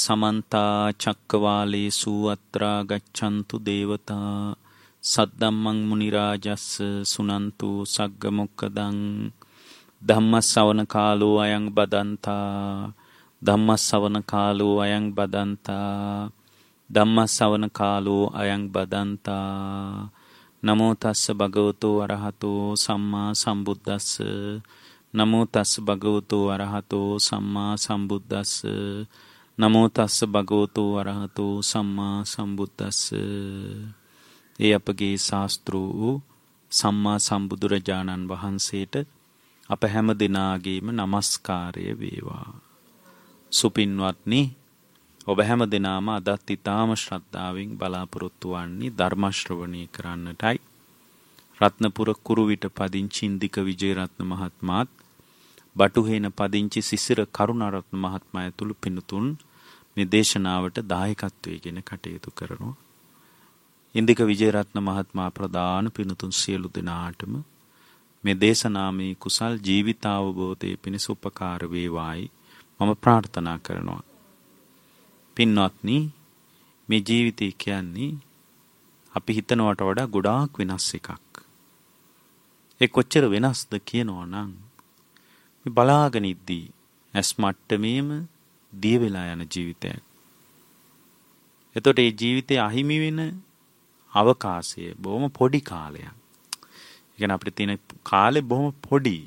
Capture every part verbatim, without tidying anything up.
समन्ता चक्कवालेषु अत्रा गच्छन्तु देवता सद्दम्मं मुनिराजस्स सुनन्तु सग्गमुक्कदं धम्मස්සවන කාලෝ අයං බදන්තා ධම්මස්සවන කාලෝ අයං බදන්තා ධම්මස්සවන කාලෝ අයං බදන්තා නමෝ තස්ස භගවතෝ අරහතෝ සම්මා සම්බුද්දස්ස නමෝ තස්ස භගවතෝ අරහතෝ සම්මා සම්බුද්දස්ස නමෝ තස්ස භගවතෝ අරහතෝ සම්මා සම්බුද්දස්ස. ඒ අපගේ ශාස්ත්‍රෝ සම්මා සම්බුදුරජාණන් වහන්සේට අප හැම දිනාගේම নমස්කාරය වේවා. සුපින්වත්නි, ඔබ හැම දිනාම අදත් ඊටාම ශ්‍රද්ධාවෙන් බලාපොරොත්තු වන්නේ ධර්ම ශ්‍රවණය කරන්නටයි. රත්නපුර කුරුවිට පදිංචි ඉන්දික විජේරත්න මහත්මයාත් බටුහේන පදිංචි සිසිර කරුණාරත්න මහත්මයා ඇතුළු පින්තුන් මේ දේශනාවට දායකත්වයෙන් කටයුතු කරනවා. ඉන්දික විජේරත්න මහත්මයා ප්‍රදාන පින්තුන් සියලු දෙනාටම මේ දේශනාමේ කුසල් ජීවිතාවබෝධයේ පිණිස උපකාර වේවායි මම ප්‍රාර්ථනා කරනවා. පින්වත්නි, මේ ජීවිතය කියන්නේ අපි හිතනවට වඩා ගොඩාක් වෙනස් එකක්. ඒ කොච්චර වෙනස්ද කියනවා නම් මේ බලාගෙන ඉද්දී ඇස් මට්ටමේම දිය වෙලා යන ජීවිතයක්. එතකොට මේ ජීවිතේ අහිමි වෙන අවකාශය බොහොම පොඩි කාලයක්. ඒ කියන්නේ අපිට තියෙන කාලේ බොහොම පොඩි.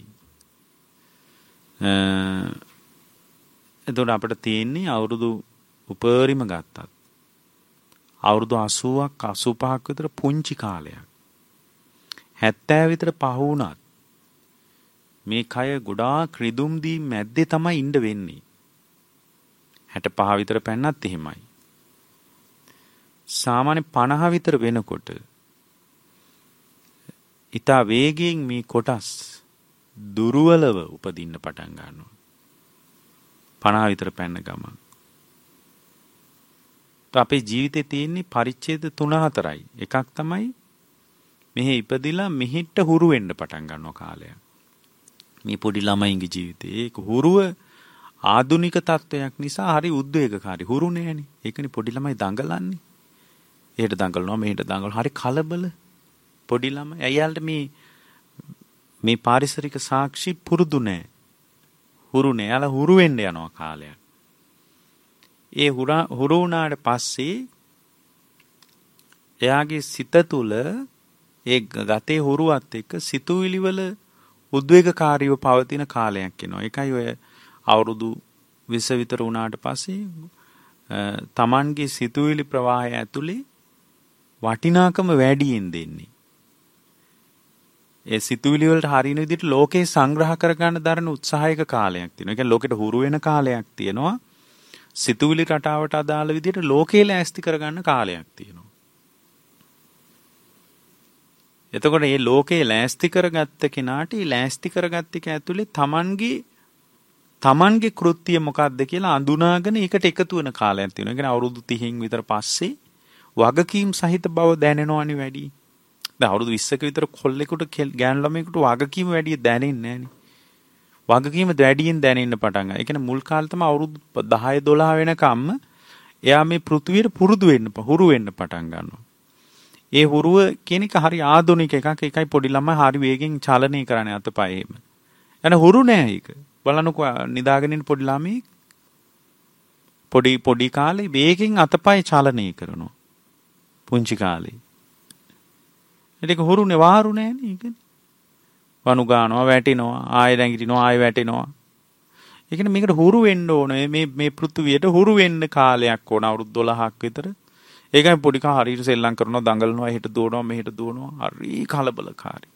එතකොට අපිට තියෙන්නේ අවුරුදු උපරිම ගත්තත් අවුරුදු අසූවක් අසූපහක් විතර පුංචි කාලයක්. හැත්තෑ විතර පහ වුණත් මේ කය ගොඩාක් රිදුම් දී මැද්දේ තමයි ඉන්න වෙන්නේ. හැටපහ විතර පැන්නත් එහෙමයි. සාමාන්‍ය පනහ විතර වෙනකොට ඊට වේගයෙන් මේ කොටස් දුර්වලව උපදින්න පටන් ගන්නවා. පනහ විතර පැන්න ගමන්. તો අපේ ජීවිතේ තියෙන්නේ පරිච්ඡේද තුන හතරයි. එකක් තමයි මෙහි ඉපදිලා මෙහෙට හුරු වෙන්න පටන් ගන්නවා කාලයක්. මේ පොඩි ළමයින්ගේ ජීවිතේ ඒක හුරුව ආධුනික තත්වයක් නිසා හරි උද්වේගකාරී. හුරු නෑනේ. ඒකනේ පොඩි ළමයි දඟලන්නේ. එහෙට දඟලනවා මෙහෙට දඟලනවා. හරි කලබල පොඩි ළමයි. අයියාලට මේ මේ පාරිසරික සාක්ෂි පුරුදු නෑ. හුරු නෑ. යාලා හුරු වෙන්න යනවා කාලයක්. ඒ හුරු වුණාට පස්සේ එයාගේ සිත තුළ ඒ ගතේ හුරුවත් එක්ක සිතුවිලි වල උද්වේගකාරීව පවතින කාලයක් එනවා. ඒකයි ඔය අවුරුදු විස්ස විතර වුණාට පස්සේ තමන්ගේ සිතුවිලි ප්‍රවාහය ඇතුලේ වටිනාකම වැඩියෙන් දෙන්නේ. ඒ සිතුවිලි වලට හරියන විදිහට ලෝකේ සංග්‍රහ කරගන්න දරන උත්සාහයක කාලයක් තියෙනවා. ඒ කියන්නේ ලෝකෙට හුරු වෙන කාලයක් තියෙනවා. සිතුවිලි රටාවට අදාළ විදිහට ලෝකේ ලෑස්ති කරගන්න කාලයක් තියෙනවා. එතකොට මේ ලෝකේ ලෑස්ති කරගත්ත කෙනාට මේ ලෑස්ති කරගත්ත එක ඇතුලේ තමන්ගේ තමන්ගේ කෘත්‍ය මොකක්ද කියලා අඳුනාගෙන ඒකට එකතු වෙන කාලයක් තියෙනවා. ඒ කියන්නේ අවුරුදු තිහෙන් විතර පස්සේ වගකීම් සහිත බව දැනෙනවනේ වැඩි. දැන් අවුරුදු විස්සක විතර කොල්ලෙකුට ගෑනු ළමයෙකුට වගකීම වැඩි දැනෙන්නේ නැහනේ. වගකීම වැඩියෙන් දැනෙන්න පටන් ගන්නවා. ඒ කියන්නේ මුල් කාලේ තමයි අවුරුදු දහය දොළහ වෙනකම්ම එයා මේ පෘථිවියට පුරුදු වෙන්න හුරු වෙන්න පටන් ගන්නවා. ඒ හුරුව කියන එක හරි ආධුනික එකක්. ඒකයි පොඩි ළමයි හරි වේගෙන් චලනය කරන්නේ අතපයෙම. එන හුරු නෑ ඒක. බලන්නකෝ නිදාගෙන ඉන්න පොඩි ළමයි පොඩි පොඩි කාලේ වේගෙන් අතපය චලනය කරනවා. පුංචි කාලේ. ඒක හුරුනේ වාරු නෑනේ ඒකනේ. වනු ගන්නවා වැටෙනවා ආයෙ නැගිටිනවා ආයෙ වැටෙනවා. ඒ කියන්නේ මේකට හුරු වෙන්න ඕනේ. මේ මේ පෘථුවියට හුරු වෙන්න කාලයක් ඕන අවුරුදු දොළහක් විතර. ඒකයි පොඩි කා හරියට සෙල්ලම් කරනවා දඟලනවා එහෙට දුවනවා මෙහෙට දුවනවා හරි කලබලකාරී.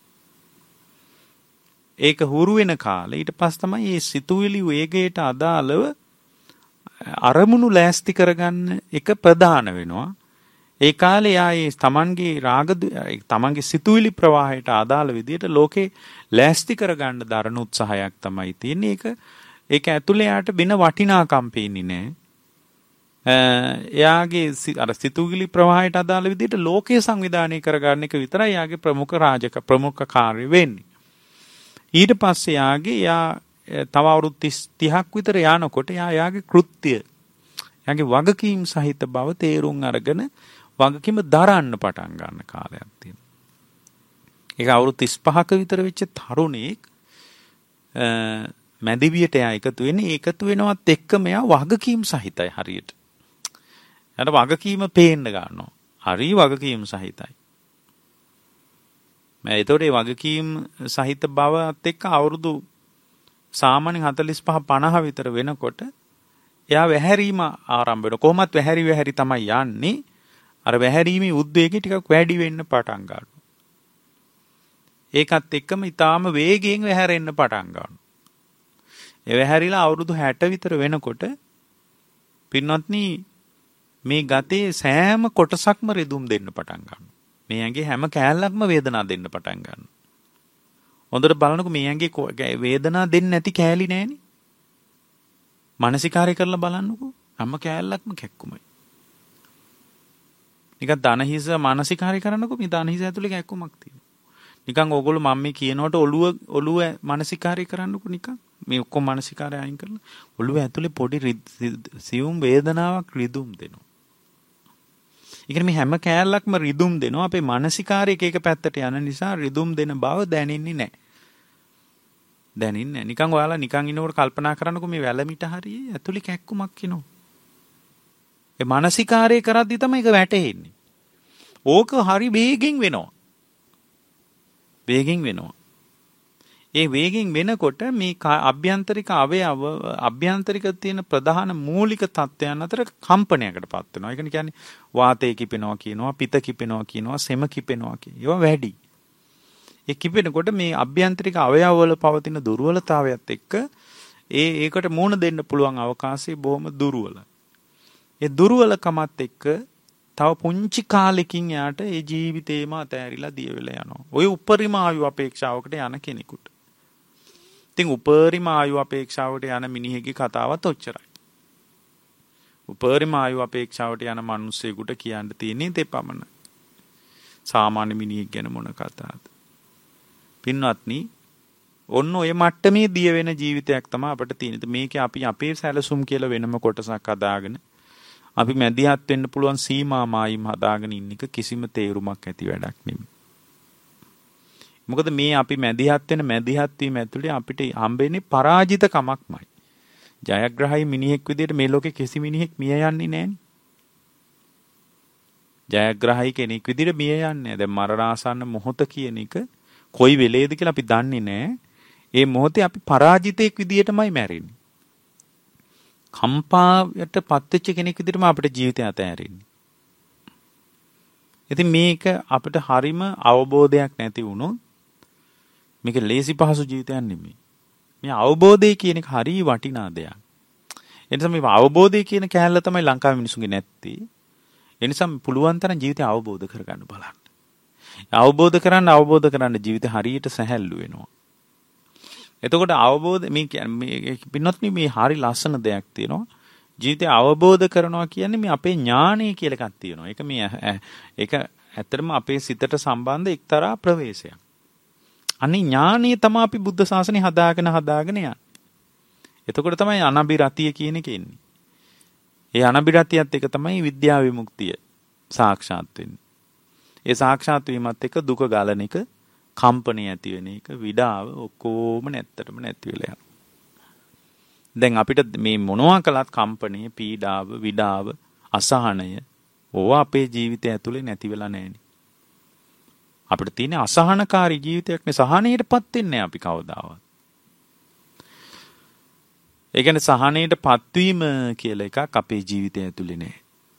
ඒක හුරු වෙන කාලේ ඊට පස්සේ තමයි මේ සිතුවිලි වේගයට අදාළව අරමුණු ලෑස්ති කරගන්න එක ප්‍රධාන වෙනවා. ඒ කාලේ ආයේ තමන්ගේ රාග තමන්ගේ සිතුවිලි ප්‍රවාහයට අදාළ විදිහට ලෝකේ ලෑස්ති කරගන්න දරන උත්සාහයක් තමයි තියෙන්නේ. ඒක ඒක ඇතුලේ යාට වෙන වටිනාකම් පේන්නේ නැහැ. එයාගේ අර සිතුවිලි ප්‍රවාහයට අදාළ විදිහට ලෝකයේ සංවිධානය කරගන්න එක විතරයි යාගේ ප්‍රමුඛ රාජක ප්‍රමුඛ කාර්ය වෙන්නේ. ඊට පස්සේ යාගේ යා තව අවුරුදු තිහක් විතර යනකොට යා යාගේ කෘත්‍ය එයාගේ වගකීම් සහිත බව තේරුම් අරගෙන වගකීම දරන්න පටන් ගන්න කාලයක් තියෙනවා. ඒක අවුරුදු තිස් පහක විතර වෙච්ච තරුණෙක් මැදිවියට එයා එකතු වෙන්නේ. එකතු වෙනවත් එක්කම එයා වගකීම් සහිතයි හරියට. එයාට වගකීම පේන්න ගන්නවා. හරි වගකීම් සහිතයි. මම ඒතකොට මේ වගකීම් සහිත බවත් එක්ක අවුරුදු සාමාන්‍යයෙන් හතළිස් පහ පනහ විතර වෙනකොට එයා වැහැරීම ආරම්භ වෙනවා. කොහොමත් වැහැරි වැහැරි තමයි යන්නේ. අර වැහැරීමේ උද්වේගය ටිකක් වැඩි වෙන්න පටන් ගන්නවා. ඒකත් එක්කම ඊටාම වේගයෙන් වැහැරෙන්න පටන් ගන්නවා. ඒ වැහැරිලා අවුරුදු හැට විතර වෙනකොට පින්වත්නි මේ ගතේ සෑම කොටසක්ම රිදුම් දෙන්න පටන් ගන්නවා. මේ ඇඟේ හැම කෑල්ලක්ම වේදනාවක් දෙන්න පටන් ගන්නවා. හොඳට බලනකො මේ ඇඟේ වේදනාවක් දෙන්නේ නැති කෑලි නැහෙනේ. මානසිකාරය කරලා බලන්නකො හැම කෑල්ලක්ම කැක්කුමයි. නිකන් දනහිස මානසිකාරය කරනකො මේ දනහිස ඇතුලේ කැක්කුමක් තියෙනවා. නිකන් ඕගොල්ලෝ මම මේ කියනකොට ඔළුව ඔළුව මානසිකාරය කරන්නකො නිකන් මේ ඔක්කොම මානසිකාරය අයින් කරලා ඔළුව ඇතුලේ පොඩි සියුම් වේදනාවක් රිදුම් දෙනවා. ඒ කියන්නේ මේ හැම කෑල්ලක්ම රිදුම් දෙනවා. අපේ මානසිකාරය එක එක පැත්තට යන නිසා රිදුම් දෙන බව දැනෙන්නේ නැහැ. දැනෙන්නේ නැහැ. නිකන් ඔයාලා නිකන් ඉන්නකොට කල්පනා කරනකො මේ වැලමිට හරියේ ඇතුලේ කැක්කුමක් එනවා. ඒ මානසිකාරය කරද්දි තමයි ඒක වැටෙන්නේ. ඕක හරි වේගෙන් වෙනවා. වේගෙන් වෙනවා. ඒ වේගෙන් වෙනකොට මේ අභ්‍යන්තරික අවයව අභ්‍යන්තරික තියෙන ප්‍රධාන මූලික තත්ත්වයන් අතර කම්පනයකටපත් වෙනවා. ඒ කියන්නේ වාතය කිපෙනවා කියනවා, පිත කිපෙනවා කියනවා, සෙම කිපෙනවා කියන ඒවා වැඩි. ඒ කිපෙනකොට මේ අභ්‍යන්තරික අවයව වල පවතින දුර්වලතාවයත් එක්ක ඒ ඒකට මුහුණ දෙන්න පුළුවන් අවකාශය බොහොම දුර්වලයි. ඒ දුර්වලකමත් එක්ක තව පුංචි කාලෙකින් යාට ඒ ජීවිතේම අතෑරිලා දිය වෙලා යනවා. ඔය උපරිම ආයු අපේක්ෂාවකට යන කෙනෙකුට. ඉතින් උපරිම ආයු අපේක්ෂාවට යන මිනිහෙක්ගේ කතාවත් ඔච්චරයි. උපරිම ආයු අපේක්ෂාවට යන මිනිස්සෙකුට කියන්න තියෙන්නේ දෙපමණයි. සාමාන්‍ය මිනිහෙක් ගැන මොන කතාවද? පින්වත්නි, ඔන්න ඔය මට්ටමේ දිය වෙන ජීවිතයක් තමයි අපිට තියෙන්නේ. මේකේ අපි අපේ සැලසුම් කියලා වෙනම කොටසක් හදාගෙන අපි මැදිහත් වෙන්න පුළුවන් සීමා මායිම් හදාගෙන ඉන්න එක කිසිම තේරුමක් ඇති වැඩක් නෙමෙයි. මොකද මේ අපි මැදිහත් වෙන මැදිහත් වීම ඇතුලේ අපිට හම්බෙන්නේ පරාජිතකමක්මයි. ජයග්‍රහී මිනිහෙක් විදිහට මේ ලෝකේ කිසි මිනිහෙක් මිය යන්නේ නැහෙනි. ජයග්‍රහී කෙනෙක් විදිහට මිය යන්නේ නැහැ. දැන් මරණාසන්න මොහොත කියන එක කොයි වෙලේද කියලා අපි දන්නේ නැහැ. ඒ මොහොතේ අපි පරාජිතයෙක් විදිහටමයි මැරෙන්නේ. කම්පාවට පත්වෙච්ච කෙනෙක් විදිහටම අපිට ජීවිතය අතහැරෙන්නේ. ඉතින් මේක අපිට හරිම අවබෝධයක් නැති වුණොත් මේක ලේසි පහසු ජීවිතයක් නෙමෙයි. මේ අවබෝධය කියන එක හරිය වටිනා දෙයක්. ඒ නිසා මේ අවබෝධය කියන කෑල්ල තමයි ලංකාවේ මිනිසුන්ගේ නැත්තේ. ඒ නිසා පුළුවන් තරම් ජීවිතය අවබෝධ කරගන්න බලන්න. අවබෝධ කරන්න අවබෝධ කරන්න ජීවිතය හරියට සැහැල්ලු වෙනවා. එතකොට අවබෝධ මේ කියන්නේ පින්නොත්නි මේ හරි ලස්සන දෙයක් තියෙනවා. ජීවිතය අවබෝධ කරනවා කියන්නේ මේ අපේ ඥානය කියලා එකක් තියෙනවා. ඒක මේ ඒක ඇත්තටම අපේ සිතට සම්බන්ධ එක්තරා ප්‍රවේශයක්. අනේ ඥානය තමයි අපි බුද්ධ ශාසනය හදාගෙන හදාගෙන යන්නේ. එතකොට තමයි අනබිරතිය කියන එක එන්නේ. ඒ අනබිරතියත් එක තමයි විද්‍යා විමුක්තිය සාක්ෂාත් වෙන්නේ. ඒ සාක්ෂාත් වීමත් එක්ක දුක ගලන එක, කම්පණය ඇති වෙන එක, විඩාව ඔක්කොම නැත්තටම නැති වෙලා යනවා. දැන් අපිට මේ මොනවා කළත් කම්පණය, පීඩාව, විඩාව, අසහනය ඕවා අපේ ජීවිතය ඇතුලේ නැති වෙලා නැහෙනි. අපිට තියෙන අසහනකාරී ජීවිතයක් නේ. සහනයටපත් වෙන්නේ අපි කවදාවත්. ඒ කියන්නේ සහනයටපත් වීම කියලා එකක් අපේ ජීවිතය ඇතුලේ නැහැ.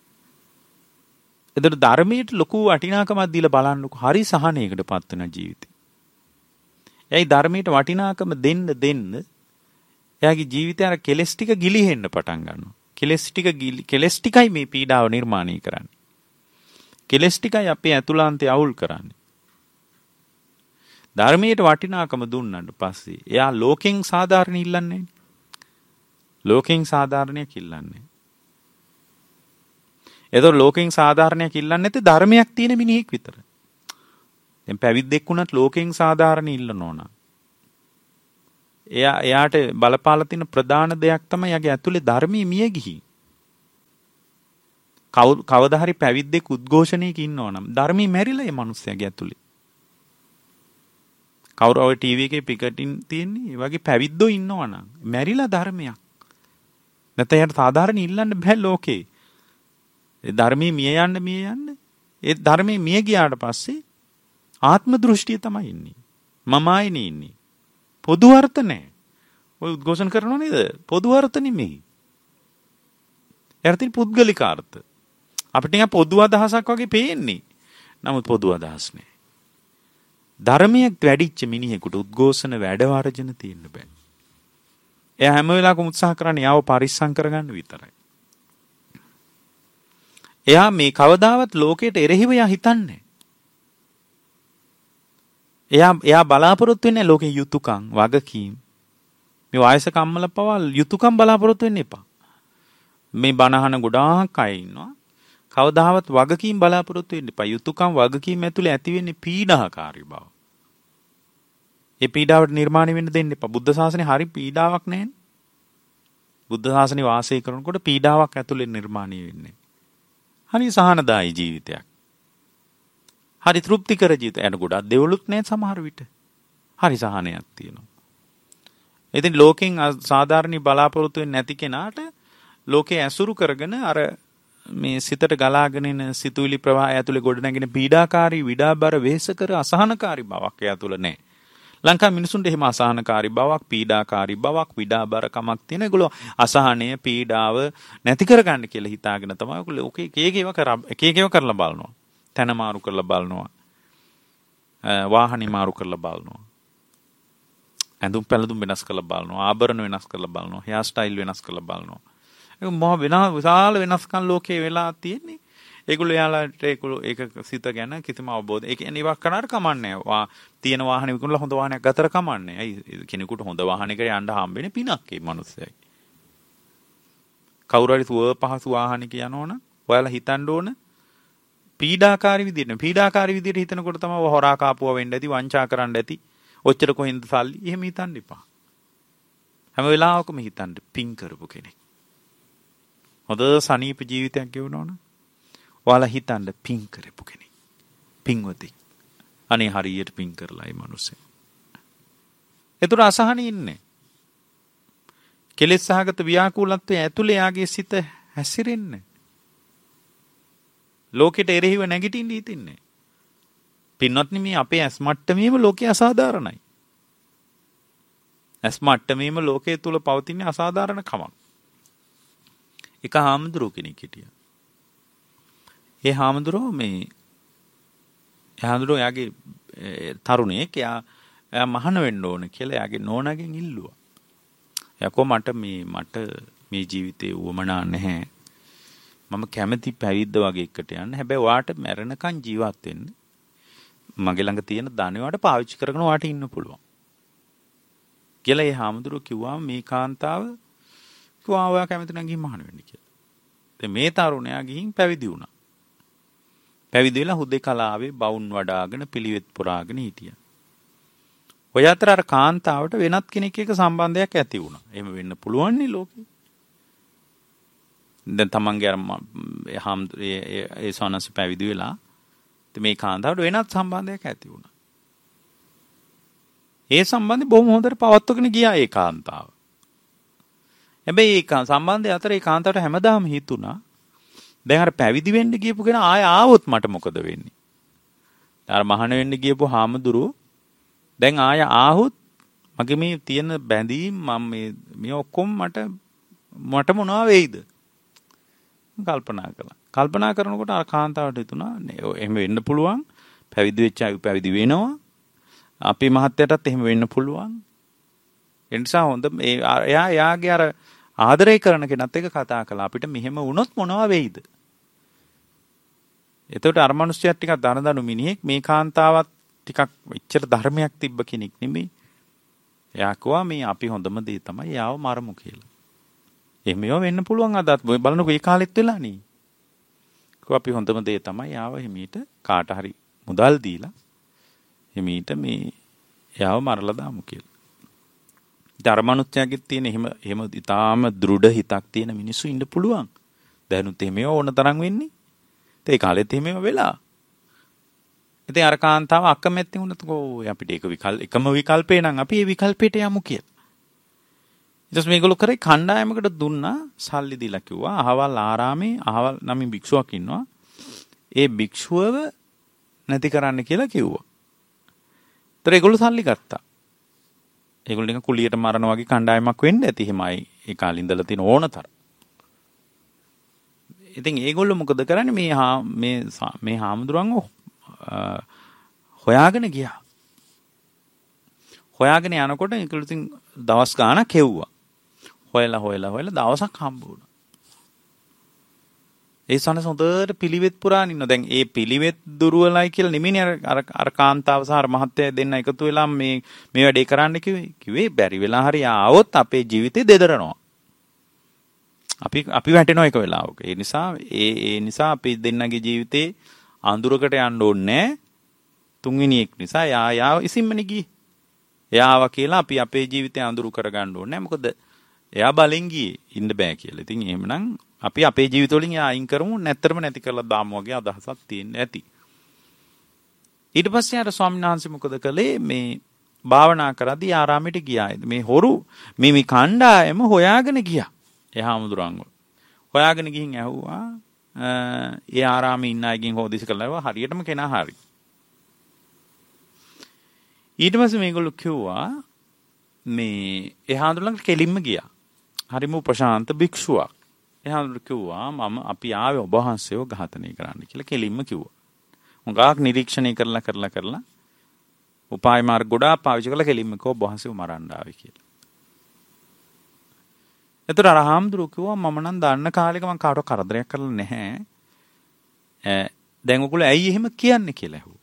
ඒතර ධර්මයට ලොකු වටිනාකමක් දීලා බලන්නකො. හරි සහනයකටපත් වෙන ජීවිතය. එයි ධර්මයට වටිනාකම දෙන්න දෙන්න එයාගේ ජීවිතය අර කෙලස් ටික ගිලිහෙන්න පටන් ගන්නවා. කෙලස් ටික කෙලස් ටිකයි මේ පීඩාව නිර්මාණය කරන්නේ. කෙලස් ටිකයි අපේ ඇතුළාන්තය අවුල් කරන්නේ. ධර්මයට වටිනාකම දුන්නාට පස්සේ එයා ලෝකෙන් සාධාරණ ඉල්ලන්නේ නැහැ. ලෝකෙන් සාධාරණයක් ඉල්ලන්නේ නැහැ. ඒතකොට ලෝකෙන් සාධාරණයක් ඉල්ලන්නේ නැති ධර්මයක් තියෙන මිනිහෙක් විතර. දැන් පැවිද්දෙක් වුණත් ලෝකෙන් සාධාරණ ඉල්ලනවා නම් එයා එයාට බලපාලා තියෙන ප්‍රධාන දෙයක් තමයි යාගේ ඇතුලේ ධර්මයේ මිය ගිහි. කවදා හරි පැවිද්දෙක් උද්ඝෝෂණයක ඉන්නවා නම් ධර්මී මැරිලා ඒ මිනිස්සයාගේ ඇතුලේ. කවුරු ඔය ටීවී එකේ පිකටින් තියෙන්නේ ඒ වගේ පැවිද්දෝ ඉන්නවා නම් මැරිලා ධර්මයක්. නැත්නම් යාට සාධාරණ ඉල්ලන්න බෑ ලෝකේ. ඒ ධර්මී මිය යන්න මිය යන්න. ඒ ධර්මී මිය ගියාට පස්සේ ආත්ම දෘෂ්ටිය තමයි ඉන්නේ. මම ආයිනේ ඉන්නේ. පොදු අර්ථ නැහැ. ඔය උද්ඝෝෂණ කරනව නේද? පොදු අර්ථ නෙමෙයි. එර්තින් පුද්ගලික අර්ථ. අපිට නිකන් පොදු අදහසක් වගේ පේන්නේ. නමුත් පොදු අදහස් නෑ. ධර්මයක් වැඩිච්ච මිනිහෙකුට උද්ඝෝෂණ වැඩ වර්ජන තියෙන්න බෑ. එයා හැම වෙලාවකම උත්සාහ කරන්නේ යාව පරිස්සම් කරගන්න විතරයි. එයා මේ කවදාවත් ලෝකයට එරෙහිව යා හිතන්නේ. එයා එයා බලාපොරොත්තු වෙන්නේ ලෝකේ යුතුයකම්, වගකීම්. මේ වයසක අම්මලා පවා යුතුයකම් බලාපොරොත්තු වෙන්න එපා. මේ බණහන ගොඩාක් අය ඉන්නවා. කවදාවත් වගකීම් බලාපොරොත්තු වෙන්න එපා. යුතුයකම් වගකීම් ඇතුලේ ඇති වෙන්නේ පීඩාකාරී බව. ඒ පීඩාවට නිර්මාණය වෙන්න දෙන්න එපා. බුද්ධ ශාසනය හරි පීඩාවක් නැහැනේ. බුද්ධ ශාසනය වාසය කරනකොට පීඩාවක් ඇතුලේ නිර්මාණය වෙන්නේ. හරි සහනදායී ජීවිතයක්. හරි තෘප්තිකර ජීවිතයක්. එන ගොඩක් දෙවලුත් නැහැ සමහර විට. හරි සහනයක් තියෙනවා. ඉතින් ලෝකෙන් සාධාරණ බලාපොරොත්තු වෙන්නේ නැති කෙනාට ලෝකේ ඇසුරු කරගෙන අර මේ සිතට ගලාගෙන එන සිතුවිලි ප්‍රවාහය ඇතුලේ ගොඩනැගෙන පීඩාකාරී විඩාබර වෙහෙසකර අසහනකාරී බවක් එයා තුල නැහැ. ලංකාවේ මිනිසුන්ට එහෙම අසහනකාරී බවක්, පීඩාකාරී බවක්, විඩාබර කමක් තියෙන. ඒගොල්ලෝ අසහනය, පීඩාව නැති කරගන්න කියලා හිතාගෙන තමයි ඔයගොල්ලෝ ඔකේ එක එක ඒවා කර එක එක ඒවා කරලා බලනවා. තන මාරු කරලා බලනවා. වාහනේ මාරු කරලා බලනවා. ඇඳුම් පැළඳුම් වෙනස් කරලා බලනවා. ආභරණ වෙනස් කරලා බලනවා. හෙයාර් ස්ටයිල් වෙනස් කරලා බලනවා. ඒක මොහ වෙන විශාල වෙනස්කම් ලෝකේ වෙලා තියෙන්නේ. ඒගොල්ලෝ යාළුවාට ඒගොල්ලෝ ඒක සිත ගැන කිසිම අවබෝධ. ඒ කියන්නේ ඉවක් කරනාට කමන්නේ. වා තියෙන වාහනේ විකුණලා හොඳ වාහනයක් ගතර කමන්නේ. ඇයි කෙනෙකුට හොඳ වාහනයක යන්න හම්බෙන්නේ පිනක් ඒ මිනිස්සයි. කවුරු හරි සුව පහසු වාහනයක යනවනම් ඔයාලා හිතන්න ඕන පීඩාකාරී විදියට. පීඩාකාරී විදියට හිතනකොට තමයි හොරා කාපුවා වෙන්න ඇති, වංචා කරන්න ඇති. ඔච්චර කොහෙන්ද සල්ලි? එහෙම හිතන්න එපා. හැම වෙලාවකම හිතන්න පින් කරපු කෙනෙක්. හොඳ සනීප ජීවිතයක් ගෙවනවනම් ඔයාලා හිතන්න පින් කරපු කෙනෙක්. පින්වතෙක්. අනේ හරියට පින් කරලා ඒ මිනිස්සේ. ඒතර අසහනෙ ඉන්නේ. කෙලෙස් සහගත ව්‍යාකූලත්වයේ ඇතුලේ යාගේ සිත හැසිරෙන්නේ. ලෝකෙට එරෙහිව නැගිටින්න හිතින්නේ. පින්වත්නි මේ අපේ ඇස් මට්ටමේම ලෝකේ අසාධාරණයි. ඇස් මට්ටමේම ලෝකයේ තුල පවතින අසාධාරණ කමක්. එක හාමුදුරුව කෙනෙක් හිටියා. ඒ හාමුදුරුව මේ හාමුදුරුව යාගේ තරුණයෙක් යා එයා මහාන වෙන්න ඕන කියලා යාගේ නෝනාගෙන් ඉල්ලුවා. යකෝ මට මේ මට මේ ජීවිතේ උවමනා නැහැ. මම කැමති පැවිද්ද වගේ එකට යන්න. හැබැයි ඔයාට මැරෙනකන් ජීවත් වෙන්න. මගේ ළඟ තියෙන ධනෙ ඔයාට පාවිච්චි කරගෙන ඔයාට ඉන්න පුළුවන්. කියලා ඒ හාමුදුරුව කිව්වා මේ කාන්තාව කිව්වා ඔයා කැමති නම් ගිහින් මහාන වෙන්න කියලා. දැන් මේ තරුණයා ගිහින් පැවිදි වුණා. පැවිදි වෙලා හුදේකලාවේ බවුන් වඩාගෙන පිළිවෙත් පුරාගෙන හිටියා. ඔය අතර අර කාන්තාවට වෙනත් කෙනෙක් එක්ක සම්බන්ධයක් ඇති වුණා. එහෙම වෙන්න පුළුවන් නේ ලෝකේ. දැන් තමන්ගේ අර හාමුදුරේ ඒ සෝනස් පැවිදි වෙලා මේ කාන්තාවට වෙනත් සම්බන්ධයක් ඇති වුණා. ඒ සම්බන්ධය බොහොම හොඳට පවත්වගෙන ගියා ඒ කාන්තාව. හැබැයි ඒ සම්බන්ධය අතර ඒ කාන්තාවට හැමදාම හිතුණා දැන් අර පැවිදි වෙන්න ගියපු කෙනා ආය ආවොත් මට මොකද වෙන්නේ? අර මහාන වෙන්න ගියපු හාමුදුරුවෝ දැන් ආය ආවොත් මගේ මේ තියෙන බැඳීම් මම මේ මේ ඔක්කොම මට මට මොනවා වෙයිද? කල්පනා කළා. කල්පනා කරනකොට අර කාන්තාවට හිතුණා එහෙම වෙන්න පුළුවන්. පැවිදි වෙච්ච අය පැවිදි වෙනවා. අපේ මහත්තයටත් එහෙම වෙන්න පුළුවන්. ඒ නිසා හොඳ එයා එයාගේ අර ආදරය කරන කෙනත් එක්ක කතා කළා. අපිට මෙහෙම වුණොත් මොනවා වෙයිද? එතකොට අර මිනිස්සුත් ටිකක් දනදනු මිනිහෙක් මේ කාන්තාවත් ටිකක් එච්චර ධර්මයක් තිබ්බ කෙනෙක් නෙමෙයි. එයා කිව්වා මේ අපි හොඳම දේ තමයි යාව මරමු කියලා. එහෙම වෙන්න පුළුවන් අදත් බලන්නකෝ ඒ කාලෙත් වෙලා නේ. කිව්වා අපි හොඳම දේ තමයි යාව හිමීට කාට හරි මුදල් දීලා හිමීට මේ යාව මරලා දාමු කියලා. ධර්මනුත්‍යගෙත් තියෙන එහෙම එහෙම ඊටාම දෘඪ හිතක් තියෙන මිනිස්සු ඉන්න පුළුවන්. දැනුත් එහෙම ඕන තරම් වෙන්නේ. ඒ කාලෙත් එහෙම වෙලා. ඉතින් අර කාන්තාව අකමැති වුණත් කො අපිට ඒක විකල්ප එකම විකල්පේ නම් අපි ඒ විකල්පයට යමු කියලා. ඊට පස්සේ මේගොල්ලෝ කරේ කණ්ඩායමකට දුන්නා සල්ලි දීලා කිව්වා අහවල් ආරාමේ අහවල් නමින් භික්ෂුවක් ඉන්නවා. ඒ භික්ෂුවව නැති කරන්න කියලා කිව්වා. ඒතර ඒගොල්ලෝ සල්ලි ගත්තා. ඒගොල්ලෝ නිකන් කුලියට මරන වගේ කණ්ඩායමක් වෙන්න ඇති හිමයි ඒ කාලේ ඉඳලා තියෙන ඕනතර. ඉතින් ඒගොල්ලෝ මොකද කරන්නේ මේ මේ මේ හාමුදුරන්ව හොයාගෙන ගියා. හොයාගෙන යනකොට ඒගොල්ලෝ ඉතින් දවස් ගාණක් හෙව්වා. හොයලා හොයලා හොයලා දවසක් හම්බ වුණා. ඒ සනස හොඳට පිළිවෙත් පුරාන ඉන්න. දැන් ඒ පිළිවෙත් දුර්වලයි කියලා නෙමෙයිනේ අර අර කාන්තාව සහ අර මහත්තයා දෙන්න එකතු වෙලා මේ මේ වැඩේ කරන්න කිව්වේ. කිව්වේ බැරි වෙලා හරි ආවොත් අපේ ජීවිතේ දෙදරනවා. අපි අපි වැටෙනවා එක වෙලාවක. ඒ නිසා ඒ ඒ නිසා අපි දෙන්නගේ ජීවිතේ අඳුරකට යන්න ඕනේ තුන්වෙනි එක නිසා යා යා ඉසින්මනේ ගියේ. එයාව කියලා අපි අපේ ජීවිතේ අඳුරු කරගන්න ඕනේ. මොකද එයා බලෙන් ගියේ ඉන්න බෑ කියලා. ඉතින් එහෙමනම් අපි අපේ ජීවිතවලින් එයා අයින් කරමු නැත්තරම නැති කරලා දාමු වගේ අදහසක් තියෙන්න ඇති. ඊට පස්සේ අර ස්වාමීන් වහන්සේ මොකද කළේ මේ භාවනා කරද්දී ආරාමයට ගියා. මේ හොරු මේ මේ කණ්ඩායම හොයාගෙන ගියා. එහා මුදුරංග. හොයාගෙන ගිහින් ඇහුවා ඒ ආරාමේ ඉන්න අයගෙන් හොදිස් කළා හරියටම කෙනා හරි. ඊට පස්සේ මේගොල්ලෝ කිව්වා මේ එහා මුදුරංග කෙලින්ම ගියා. හරිම ප්‍රශාන්ත භික්ෂුවක්. එහා මුදුරංග කිව්වා මම අපි ආවේ ඔබ වහන්සේව ඝාතනය කරන්න කියලා කෙලින්ම කිව්වා. උංගාක් නිරීක්ෂණය කරලා කරලා කරලා උපාය මාර්ග ගොඩාක් පාවිච්චි කරලා කෙලින්ම කිව්වා ඔබ වහන්සේව මරන්න ආවේ කියලා. එතකොට අර හාමුදුරුවෝ කිව්වා මම නම් දන්න කාලෙක මම කාටවත් කරදරයක් කරලා නැහැ. දැන් ඔයගොල්ලෝ ඇයි එහෙම කියන්නේ කියලා ඇහුවා.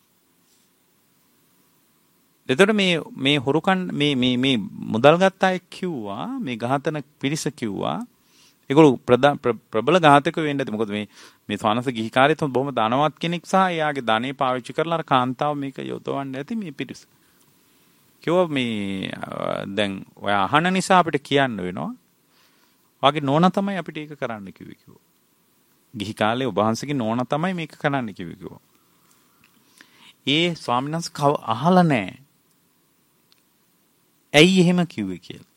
එතකොට මේ මේ හොරුකන් මේ මේ මේ මුදල් ගත්ත අය කිව්වා මේ ඝාතන පිරිස කිව්වා ඒගොල්ලෝ ප්‍රබල ඝාතක වෙන්න ඇති. මොකද මේ මේ ස්වානස ගිහි කාර්යයත් බොහොම ධනවත් කෙනෙක් සහ එයාගේ ධනෙ පාවිච්චි කරලා අර කාන්තාව මේක යොදවන්න ඇති මේ පිරිස. කිව්වා මේ දැන් ඔය අහන නිසා අපිට කියන්න වෙනවා. වාගේ නෝනා තමයි අපිට ඒක කරන්න කිව්වේ කිව්වා. ගිහි කාලේ ඔබ වහන්සේගේ නෝනා තමයි මේක කරන්න කිව්වේ කිව්වා. ඒ ස්වාමීන් වහන්සේ කව අහලා නැහැ. ඇයි එහෙම කිව්වේ කියලා.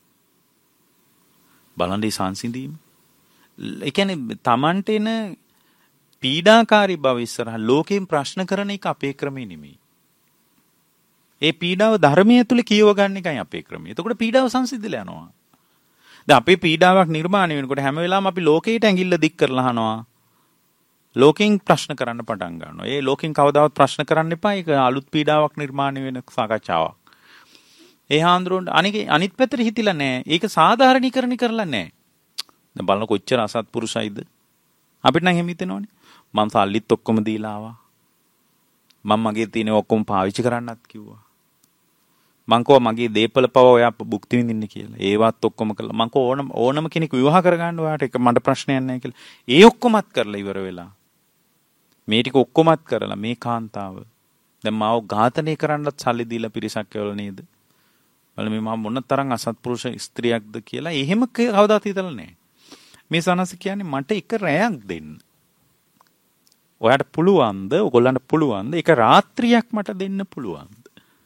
බලන්න සංසිඳීම. ඒ කියන්නේ Tamanට එන පීඩාකාරී බව ඉස්සරහ ලෝකයෙන් ප්‍රශ්න කරන එක අපේ ක්‍රමේ නෙමෙයි. ඒ පීඩාව ධර්මයේ තුල කියව ගන්න එකයි අපේ ක්‍රමය. එතකොට පීඩාව සංසිඳිලා යනවා. දැන් අපේ පීඩාවක් නිර්මාණය වෙනකොට හැම වෙලාවෙම අපි ලෝකයට ඇඟිල්ල දික් කරලා අහනවා. ලෝකෙන් ප්‍රශ්න කරන්න පටන් ගන්නවා. ඒ ලෝකෙන් කවදාවත් ප්‍රශ්න කරන්න එපා. ඒක අලුත් පීඩාවක් නිර්මාණය වෙන සාකච්ඡාවක්. ඒ හාන්දරුන් අනික අනිත් පැත්තට හිතිලා නැහැ. ඒක සාධාරණීකරණය කරලා නැහැ. දැන් බලන්න කොච්චර අසත්පුරුෂයිද? අපිට නම් එහෙම හිතෙනවනේ. මම සල්ලිත් ඔක්කොම දීලා ආවා. මම මගේ තියෙන ඔක්කොම පාවිච්චි කරන්නත් කිව්වා. මං කෝ මගේ දීපල පව ඔයා භුක්ති විඳින්න කියලා. ඒවත් ඔක්කොම කළා. මං කෝ ඕනම ඕනම කෙනෙක් විවාහ කරගන්න ඔයාට ඒක මට ප්‍රශ්නයක් නැහැ කියලා. ඒ ඔක්කොමත් කරලා ඉවර වෙලා. මේ ටික ඔක්කොමත් කරලා මේ කාන්තාව දැන් මාව ඝාතනය කරන්නත් සල්ලි දීලා පිරිසක් කියලා නේද? බලන්න මේ මම මොන තරම් අසත්පුරුෂ ස්ත්‍රියක්ද කියලා එහෙම කවදාත් හිතලා නැහැ. මේ සනස කියන්නේ මට එක රැයක් දෙන්න. ඔයාට පුළුවන්ද? ඔයගොල්ලන්ට පුළුවන්ද? එක රාත්‍රියක් මට දෙන්න පුළුවන්ද?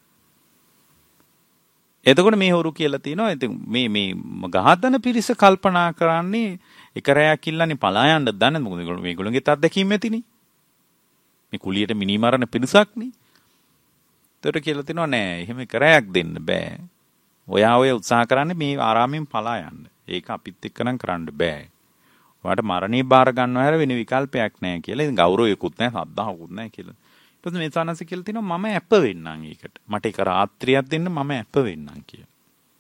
එතකොට මේ හොරු කියලා තියෙනවා ඉතින් මේ මේ ඝාතන පිරිස කල්පනා කරන්නේ එක රැයක් ඉල්ලන්නේ පලා යන්න දන්නේ මොකද මේගොල්ලෝ මේගොල්ලන්ගේ අත්දැකීම් ඇතිනේ. මේ කුලියට මිනි මරණ පිරිසක්නේ. ඒතර කියලා තියෙනවා නෑ එහෙම එක රැයක් දෙන්න බෑ. ඔයා ඔය උත්සාහ කරන්නේ මේ ආරාමයෙන් පලා යන්න. ඒක අපිත් එක්ක නම් කරන්න බෑ. ඔයාට මරණේ බාර ගන්නව හැර වෙන විකල්පයක් නෑ කියලා. ඉතින් ගෞරවයකුත් නෑ සද්ධාවකුත් නෑ කියලා. ඊට පස්සේ මේ සානස කියලා තිනවා මම ඇප වෙන්නම් ඒකට. මට ඒක රාත්‍රියක් දෙන්න මම ඇප වෙන්නම් කියලා.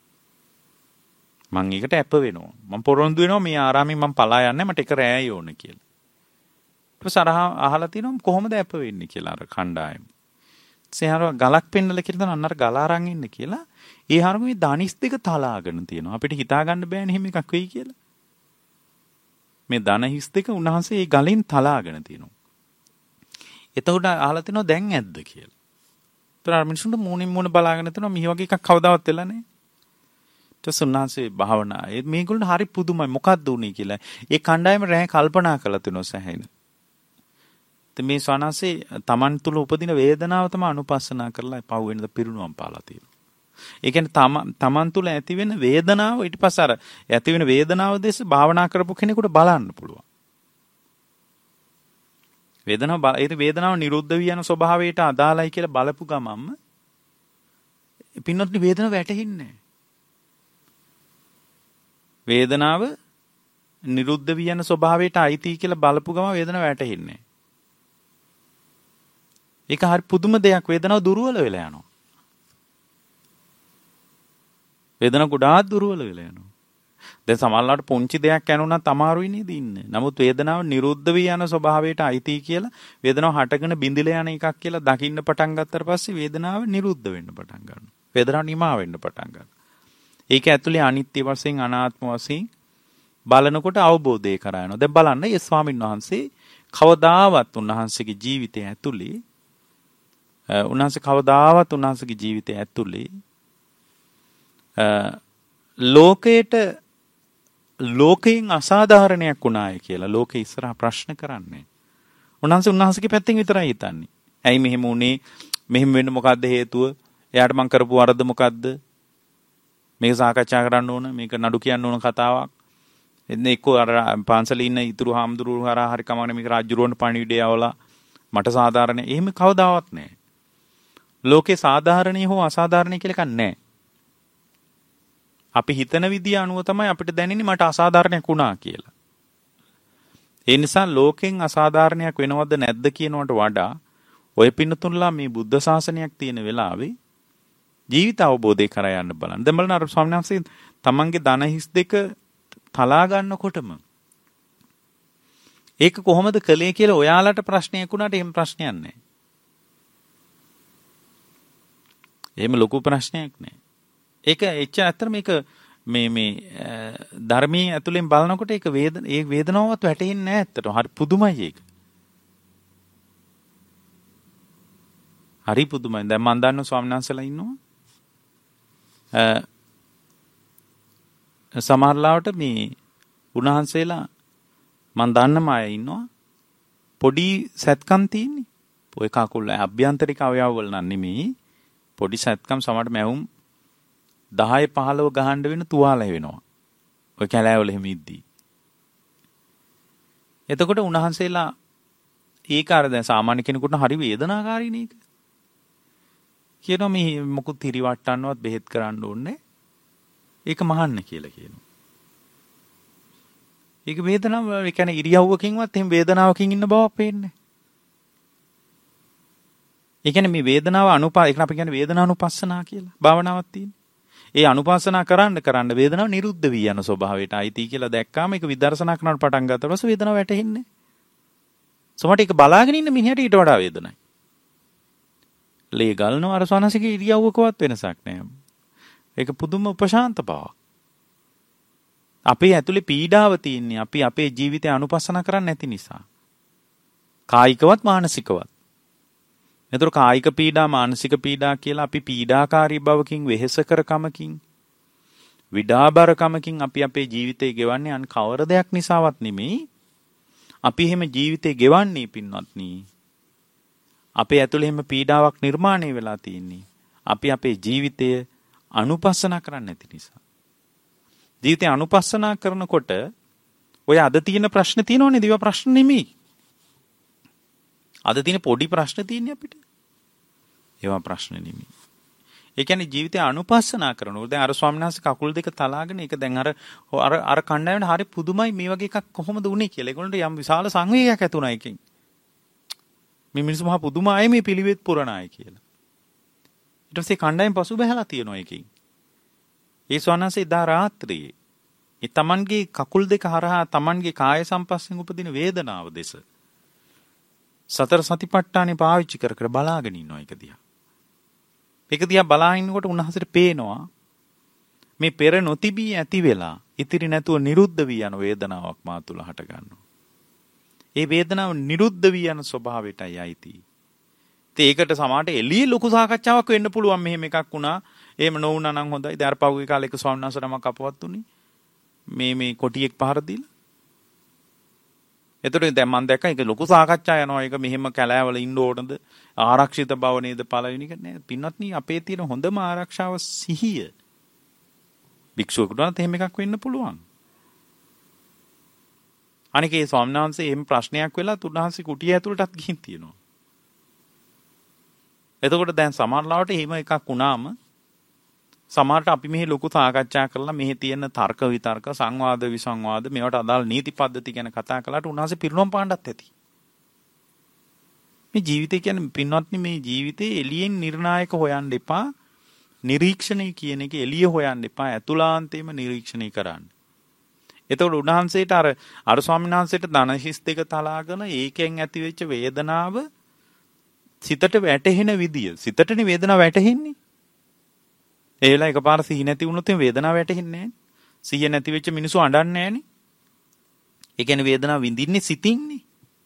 මම ඒකට ඇප වෙනවා. මම පොරොන්දු වෙනවා මේ ආරාමයෙන් මම පලා යන්නේ මට ඒක රෑයි ඕන කියලා. ඊට පස්සේ අර අහලා තිනවා කොහොමද ඇප වෙන්නේ කියලා අර කණ්ඩායම. සේහර ගලක් පෙන්නලා කියලා අන්නර ගල අරන් ඉන්න කියලා. ඒ හරම මේ ධනිස් දෙක තලාගෙන තියෙනවා. අපිට හිතා ගන්න බෑනේ එහෙම එකක් වෙයි කියලා. මේ ධන හිස් දෙක උන්වහන්සේ ඒ ගලෙන් තලාගෙන තියෙනවා. එතකොට අහලා තිනවා දැන් ඇද්ද කියලා. ඒතර අර මිනිසුන්ට මූණින් මූණ බලාගෙන තිනවා මිහි වගේ එකක් කවදාවත් වෙලා නැහැ. ඊට උන්වහන්සේ භාවනා මේගොල්ලෝ හරි පුදුමයි මොකක්ද උනේ කියලා. ඒ කණ්ඩායම රැහැ කල්පනා කළා තුනෝ සැහැින. මේ ස්වාමීන්සේ තමන් තුල උපදින වේදනාව තමයි අනුපස්සනා කරලා පහු වෙනද පිරුණුවම් පාලා තියෙනවා. ඒ කියන්නේ තමන් තුල ඇති වෙන වේදනාව ඊට පස්සේ අර ඇති වෙන වේදනාව දෙස භාවනා කරපු කෙනෙකුට බලන්න පුළුවන්. වේදනාව ඒ වේදනාව නිරුද්ධ වී යන ස්වභාවයට අදාළයි කියලා බලපු ගමන්ම පින්නොත් වේදනාව වැටෙන්නේ වේදනාව නිරුද්ධ වී යන ස්වභාවයට අයිති කියලා බලපු ගමන් වේදනාව වැටෙන්නේ. ඒක හරි පුදුම දෙයක්. වේදනාව දුර්වල වෙලා යනවා. වේදනාව ගොඩාක් දුර්වල වෙලා යනවා. දැන් සමහරවිට පුංචි දෙයක් ඇනුණත් අමාරුයි නේද ඉන්නේ. නමුත් වේදනාව නිරුද්ධ වී යන ස්වභාවයට අයිති කියලා වේදනාව හටගෙන බිඳිලා යන එකක් කියලා දකින්න පටන් ගත්තට පස්සේ වේදනාව නිරුද්ධ වෙන්න පටන් ගන්නවා. වේදනාව නිමා වෙන්න පටන් ගන්නවා. ඒක ඇතුලේ අනිත්‍ය වශයෙන් අනාත්ම වශයෙන් බලනකොට අවබෝධය කරා යනවා. දැන් බලන්න මේ ස්වාමීන් වහන්සේ කවදාවත් උන්වහන්සේගේ ජීවිතය ඇතුලේ උන්වහන්සේ කවදාවත් උන්වහන්සේගේ ජීවිතය ඇතුලේ ලෝකයට ලෝකයෙන් අසාධාරණයක් වුණාය කියලා ලෝකේ ඉස්සරහා ප්‍රශ්න කරන්නේ. උන්වහන්සේ උන්වහන්සේගේ පැත්තෙන් විතරයි හිතන්නේ. ඇයි මෙහෙම වුනේ? මෙහෙම වෙන්න මොකද්ද හේතුව? එයාට මං කරපු වරද මොකද්ද? මේක සාකච්ඡා කරන්න ඕන, මේක නඩු කියන්න ඕන කතාවක්. එන්නේ එක්ක අර පාන්සලේ ඉන්න ඉතුරු හාමුදුරුවෝ හරහා හරි කමන්නේ මේක රාජ්‍යරුවන්ට පණිවිඩය આવලා මට සාධාරණ. එහෙම කවදාවත් නැහැ. ලෝකේ සාධාරණේ හෝ අසාධාරණේ කියලා එකක් නැහැ. අපි හිතන විදිය අනුව තමයි අපිට දැනෙන්නේ මට අසාධාරණයක් වුණා කියලා. ඒ නිසා ලෝකෙන් අසාධාරණයක් වෙනවද නැද්ද කියනවට වඩා ඔය පින්නතුන්ලා මේ බුද්ධ ශාසනයක් තියෙන වෙලාවේ ජීවිත අවබෝධය කරා යන්න බලන්න. දැන් බලන්න අර ස්වාමීන් වහන්සේ තමන්ගේ දන හිස් දෙක තලා ගන්නකොටම ඒක කොහොමද කළේ කියලා ඔයාලට ප්‍රශ්නයක් වුණාට එහෙම ප්‍රශ්නයක් නැහැ. එහෙම ලොකු ප්‍රශ්නයක් නැහැ. ඒක එච්ච ඇත්තට මේක මේ මේ ධර්මයේ ඇතුලෙන් බලනකොට ඒක වේදන ඒ වේදනාවවත් වැටෙන්නේ නැහැ ඇත්තට. හරි පුදුමයි ඒක. හරි පුදුමයි. දැන් මම දන්න ස්වාමීන් වහන්සේලා ඉන්නවා. අ සමහරලාවට මේ උන්වහන්සේලා මම දන්නම අය ඉන්නවා. පොඩි සැත්කම් තියෙන්නේ. ඔය කකුල් අභ්‍යන්තරික අවයව වල නම් නෙමෙයි. පොඩි සැත්කම් සමහරට මැවුම් දහය පහළොව ගහන්න වෙන තුවාල වෙනවා. ඔය කැලෑවල එහෙම ඉද්දී. එතකොට උන්වහන්සේලා ඒක අර දැන් සාමාන්‍ය කෙනෙකුට හරි වේදනාකාරී නේද? කියනවා මේ මොකුත් හිරිවට්ටන්නවත් බෙහෙත් කරන්න ඕනේ. ඒක මහන්න කියලා කියනවා. ඒක වේදනාව ඒ කියන්නේ ඉරියව්වකින්වත් එහෙම වේදනාවකින් ඉන්න බවක් පේන්නේ. ඒ කියන්නේ මේ වේදනාව අනුපා ඒක අපි කියන්නේ වේදනානුපස්සනා කියලා භාවනාවක් තියෙනවා. ඒ අනුපස්සනා කරන්න කරන්න වේදනාව නිරුද්ධ වී යන ස්වභාවයට අයිති කියලා දැක්කාම ඒක විදර්ශනා කරනවට පටන් ගත්තා ඊපස්සේ වේදනාව වැටෙන්නේ. සමහරට ඒක බලාගෙන ඉන්න මිනිහට ඊට වඩා වේදනයි. ලේ ගලනවා අර සනසිකේ ඉරියව්වකවත් වෙනසක් නැහැ. ඒක පුදුම උපශාන්ත බවක්. අපේ ඇතුලේ පීඩාව තියෙන්නේ අපි අපේ ජීවිතය අනුපස්සනා කරන්නේ නැති නිසා. කායිකවත් මානසිකවත්. එතකොට කායික පීඩා මානසික පීඩා කියලා අපි පීඩාකාරී බවකින් වෙහෙසකර කමකින් විඩාබරකමකින් අපි අපේ ජීවිතේ ගෙවන්නේ අන් කවර දෙයක් නිසාවත් නෙමෙයි. අපි එහෙම ජීවිතේ ගෙවන්නේ පින්වත්නි. අපේ ඇතුලේ එහෙම පීඩාවක් නිර්මාණය වෙලා තියෙන්නේ. අපි අපේ ජීවිතය අනුපස්සනා කරන්නේ නැති නිසා. ජීවිතය අනුපස්සනා කරනකොට ඔය අද තියෙන ප්‍රශ්න තියෙනවනේ දිව ප්‍රශ්න නෙමෙයි. අද තියෙන පොඩි ප්‍රශ්න තියෙන්නේ අපිට. ඒවා ප්‍රශ්න නෙමෙයි. ඒ කියන්නේ ජීවිතය අනුපස්සනා කරනකොට දැන් අර ස්වාමීන් වහන්සේ කකුල් දෙක තලාගෙන ඒක දැන් අර අර අර කණ්ඩායමට හරි පුදුමයි මේ වගේ එකක් කොහොමද උනේ කියලා. ඒගොල්ලන්ට යම් විශාල සංවේගයක් ඇති වුණා එකෙන්. මේ මිනිස්සු මහා පුදුමයි මේ පිළිවෙත් පුරණ අය කියලා. ඊට පස්සේ කණ්ඩායම පසු බහැලා තියෙනවා එකකින්. ඒ ස්වාමීන් වහන්සේ දා රාත්‍රියේ ඒ Tamanගේ කකුල් දෙක හරහා Tamanගේ කාය සම්පස්යෙන් උපදින වේදනාව දෙස සතර සතිපට්ඨානෙ පාවිච්චි කර කර බලාගෙන ඉන්නවා ඒක දිහා. ඒක දිහා බලාගෙන ඉන්නකොට උන්වහන්සේට පේනවා මේ පෙර නොතිබී ඇති වෙලා ඉතිරි නැතුව නිරුද්ධ වී යන වේදනාවක් මා තුල හට ගන්නවා. ඒ වේදනාව නිරුද්ධ වී යන ස්වභාවයටයි යයිති. ඒකට සමානට එළියේ ලොකු සාකච්ඡාවක් වෙන්න පුළුවන් මෙහෙම එකක් වුණා. එහෙම නොවුණා නම් හොඳයි. දැන් අර පහුගිය කාලේ එක ස්වාමීන් වහන්සේ නමක් අපවත් උනේ. මේ මේ කොටියෙක් පහර දීලා. එතකොට දැන් මම දැක්කා ඒක ලොකු සාකච්ඡා යනවා. ඒක මෙහෙම කැලෑවල ඉන්න ඕනද? ආරක්ෂිත බව නේද පළවෙනි එක නෑ. පින්වත්නි අපේ තියෙන හොඳම ආරක්ෂාව සිහිය. භික්ෂුවකට උනත් එහෙම එකක් වෙන්න පුළුවන්. අනික ඒ ස්වාමීන් වහන්සේ එහෙම ප්‍රශ්නයක් වෙලා තුන්වහන්සේ කුටිය ඇතුළටත් ගිහින් තියෙනවා. එතකොට දැන් සමහරවිට එහෙම එකක් වුණාම සමහරට අපි මෙහි ලොකු සාකච්ඡා කරලා මෙහි තියෙන තර්ක විතර්ක සංවාද විසංවාද මේවට අදාළ නීති පද්ධති ගැන කතා කළාට උන්වහන්සේ පිරිනොම් පාණ්ඩත් ඇති. මේ ජීවිතය කියන්නේ පින්වත්නි මේ ජීවිතේ එළියෙන් නිර්ණායක හොයන්න එපා. නිරීක්ෂණය කියන එක එළිය හොයන්න එපා. ඇතුළාන්තේම නිරීක්ෂණය කරන්න. එතකොට උන්වහන්සේට අර අර ස්වාමීන් වහන්සේට ධනහිස් දෙක තලාගෙන ඒකෙන් ඇති වෙච්ච වේදනාව සිතට වැටෙන විදිය. සිතටනේ වේදනාව වැටෙන්නේ. ඒ වෙලාව එකපාර සිහි නැති වුණොත් එම් වේදනාව වැටෙන්නේ නැහැ. සිහිය නැති වෙච්ච මිනිස්සු අඬන්නේ නැහනේ. ඒ කියන්නේ වේදනාව විඳින්නේ සිතින්නේ.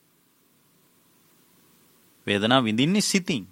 වේදනාව විඳින්නේ සිතින්.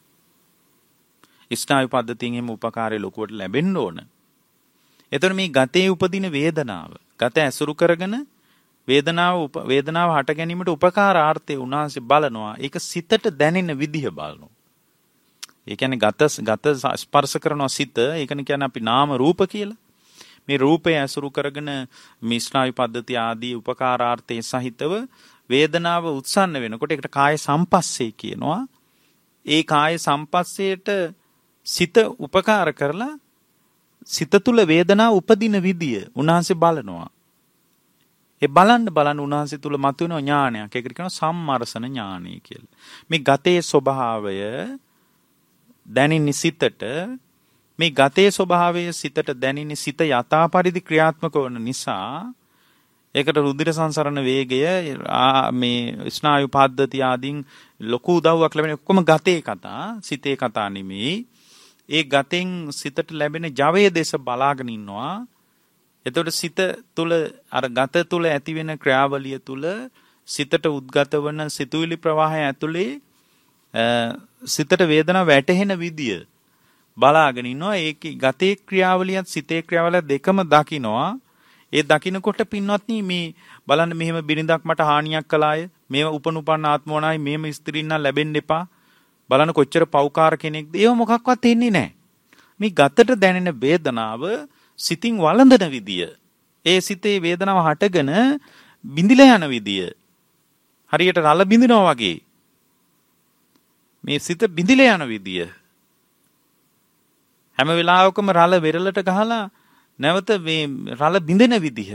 ස්නායු පද්ධතියෙන් එහෙම උපකාරය ලොකුවට ලැබෙන්න ඕන. එතකොට මේ ගතේ උපදින වේදනාව, ගත ඇසුරු කරගෙන වේදනාව වේදනාව හට ගැනීමට උපකාරාර්ථය උන්වහන්සේ බලනවා. ඒක සිතට දැනෙන විදිහ බලනවා. ඒ කියන්නේ ගත ගත ස්පර්ශ කරන සිත, ඒකනේ කියන්නේ අපි නාම රූප කියලා. මේ රූපය ඇසුරු කරගෙන මේ ස්නායු පද්ධතිය ආදී උපකාරාර්ථයේ සහිතව වේදනාව උත්සන්න වෙනකොට ඒකට කාය සම්පස්සේ කියනවා. ඒ කාය සම්පස්සේට සිත උපකාර කරලා සිත තුල වේදනාව උපදින විදිය උන්වහන්සේ බලනවා. ඒ බලන්න බලන්න උන්වහන්සේ තුල මතුවෙන ඥානයක්. ඒකට කියනවා සම්මර්ෂණ ඥානය කියලා. මේ ගතේ ස්වභාවය දැනින්නේ සිතට. මේ ගතේ ස්වභාවය සිතට දැනින්නේ සිත යථා පරිදි ක්‍රියාත්මක වන නිසා ඒකට රුධිර සංසරණ වේගය මේ ස්නායු පද්ධතිය ආදීන් ලොකු උදව්වක් ලැබෙන ඔක්කොම ගතේ කතා, සිතේ කතා නෙමෙයි. ඒ ගතෙන් සිතට ලැබෙන ජවයේ දේශ බලාගෙන ඉන්නවා. එතකොට සිත තුළ අර ගත තුළ ඇති වෙන ක්‍රියාවලිය තුළ සිතට උද්ගත වන සිතුවිලි ප්‍රවාහය ඇතුලේ සිතට වේදනාව වැටෙන විදිය බලාගෙන ඉන්නවා. ඒකේ ගතේ ක්‍රියාවලියත් සිතේ ක්‍රියාවලියත් දෙකම දකින්නවා. ඒ දකින්නකොට පින්වත්නි මේ බලන්න මෙහෙම බිරිඳක් මට හානියක් කළාය. මේව උපනුපන්න ආත්මෝණයි මේම ස්ත්‍රීන් නම් ලැබෙන්න එපා. බලන්න කොච්චර පෞකාර කෙනෙක්ද. ඒව මොකක්වත් එන්නේ නැහැ. මේ ගතට දැනෙන වේදනාව සිතින් වළඳන විදිය. ඒ සිතේ වේදනාව හටගෙන බිඳිලා යන විදිය. හරියට රළ බිඳිනවා වගේ. මේ සිත බිඳිලා යන විදිය. හැම වෙලාවකම රළ වෙරළට ගහලා නැවත මේ රළ බිඳෙන විදිහ.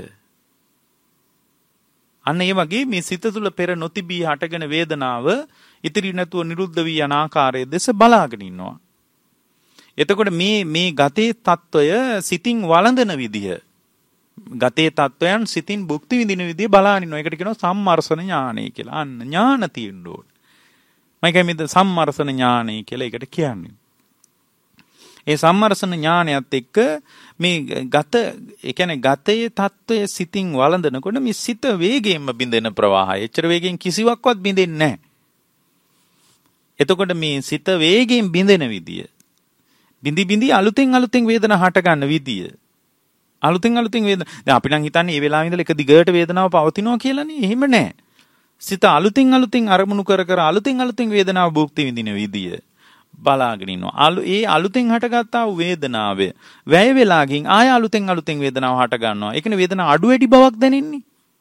අන්න ඒ වගේ මේ සිත තුළ පෙර නොතිබී හටගෙන වේදනාව ඉතිරි නැතුව නිරුද්ධ වී යන ආකාරයේ දෙස බලාගෙන ඉන්නවා. එතකොට මේ මේ ගතේ తত্ত্বය සිතින් වළඳන විදිහ. ගතේ తত্ত্বයන් සිතින් භුක්ති විඳින විදිහ බලාගෙන ඉන්නවා. ඒකට කියනවා සම්මර්ෂණ ඥානය කියලා. අන්න ඥාන තියෙන්න ඕන. මම කියන්නේ සම්මර්ෂණ ඥානය කියලා ඒකට කියන්නේ. ඒ සම්මර්ෂණ ඥානයත් එක්ක මේ ගත ඒ කියන්නේ ගතයේ తত্ত্বය සිතින් වළඳනකොට මේ සිත වේගයෙන්ම බිඳෙන ප්‍රවාහය. එච්චර වේගයෙන් කිසිවක්වත් බිඳෙන්නේ නැහැ. එතකොට මේ සිත වේගයෙන් බිඳෙන විදිය. බිඳි බිඳි අලුතෙන් අලුතෙන් වේදනා හට ගන්න විදිය. අලුතෙන් අලුතෙන් වේදනා. දැන් අපි නම් හිතන්නේ මේ වෙලාවෙ ඉඳලා එක දිගට වේදනාව පවතිනවා කියලානේ. එහෙම නැහැ. සිත අලුතෙන් අලුතෙන් අරමුණු කර කර අලුතෙන් අලුතෙන් වේදනාව භුක්ති විඳින විදිය බලාගෙන ඉන්නවා. අලු ඒ අලුතෙන් හටගත්තා වූ වේදනාව වැය වෙලා ගින් ආය අලුතෙන් අලුතෙන් වේදනාව හට ගන්නවා. ඒ කියන්නේ වේදනාව අඩු වැඩි බවක් දැනෙන්නේ.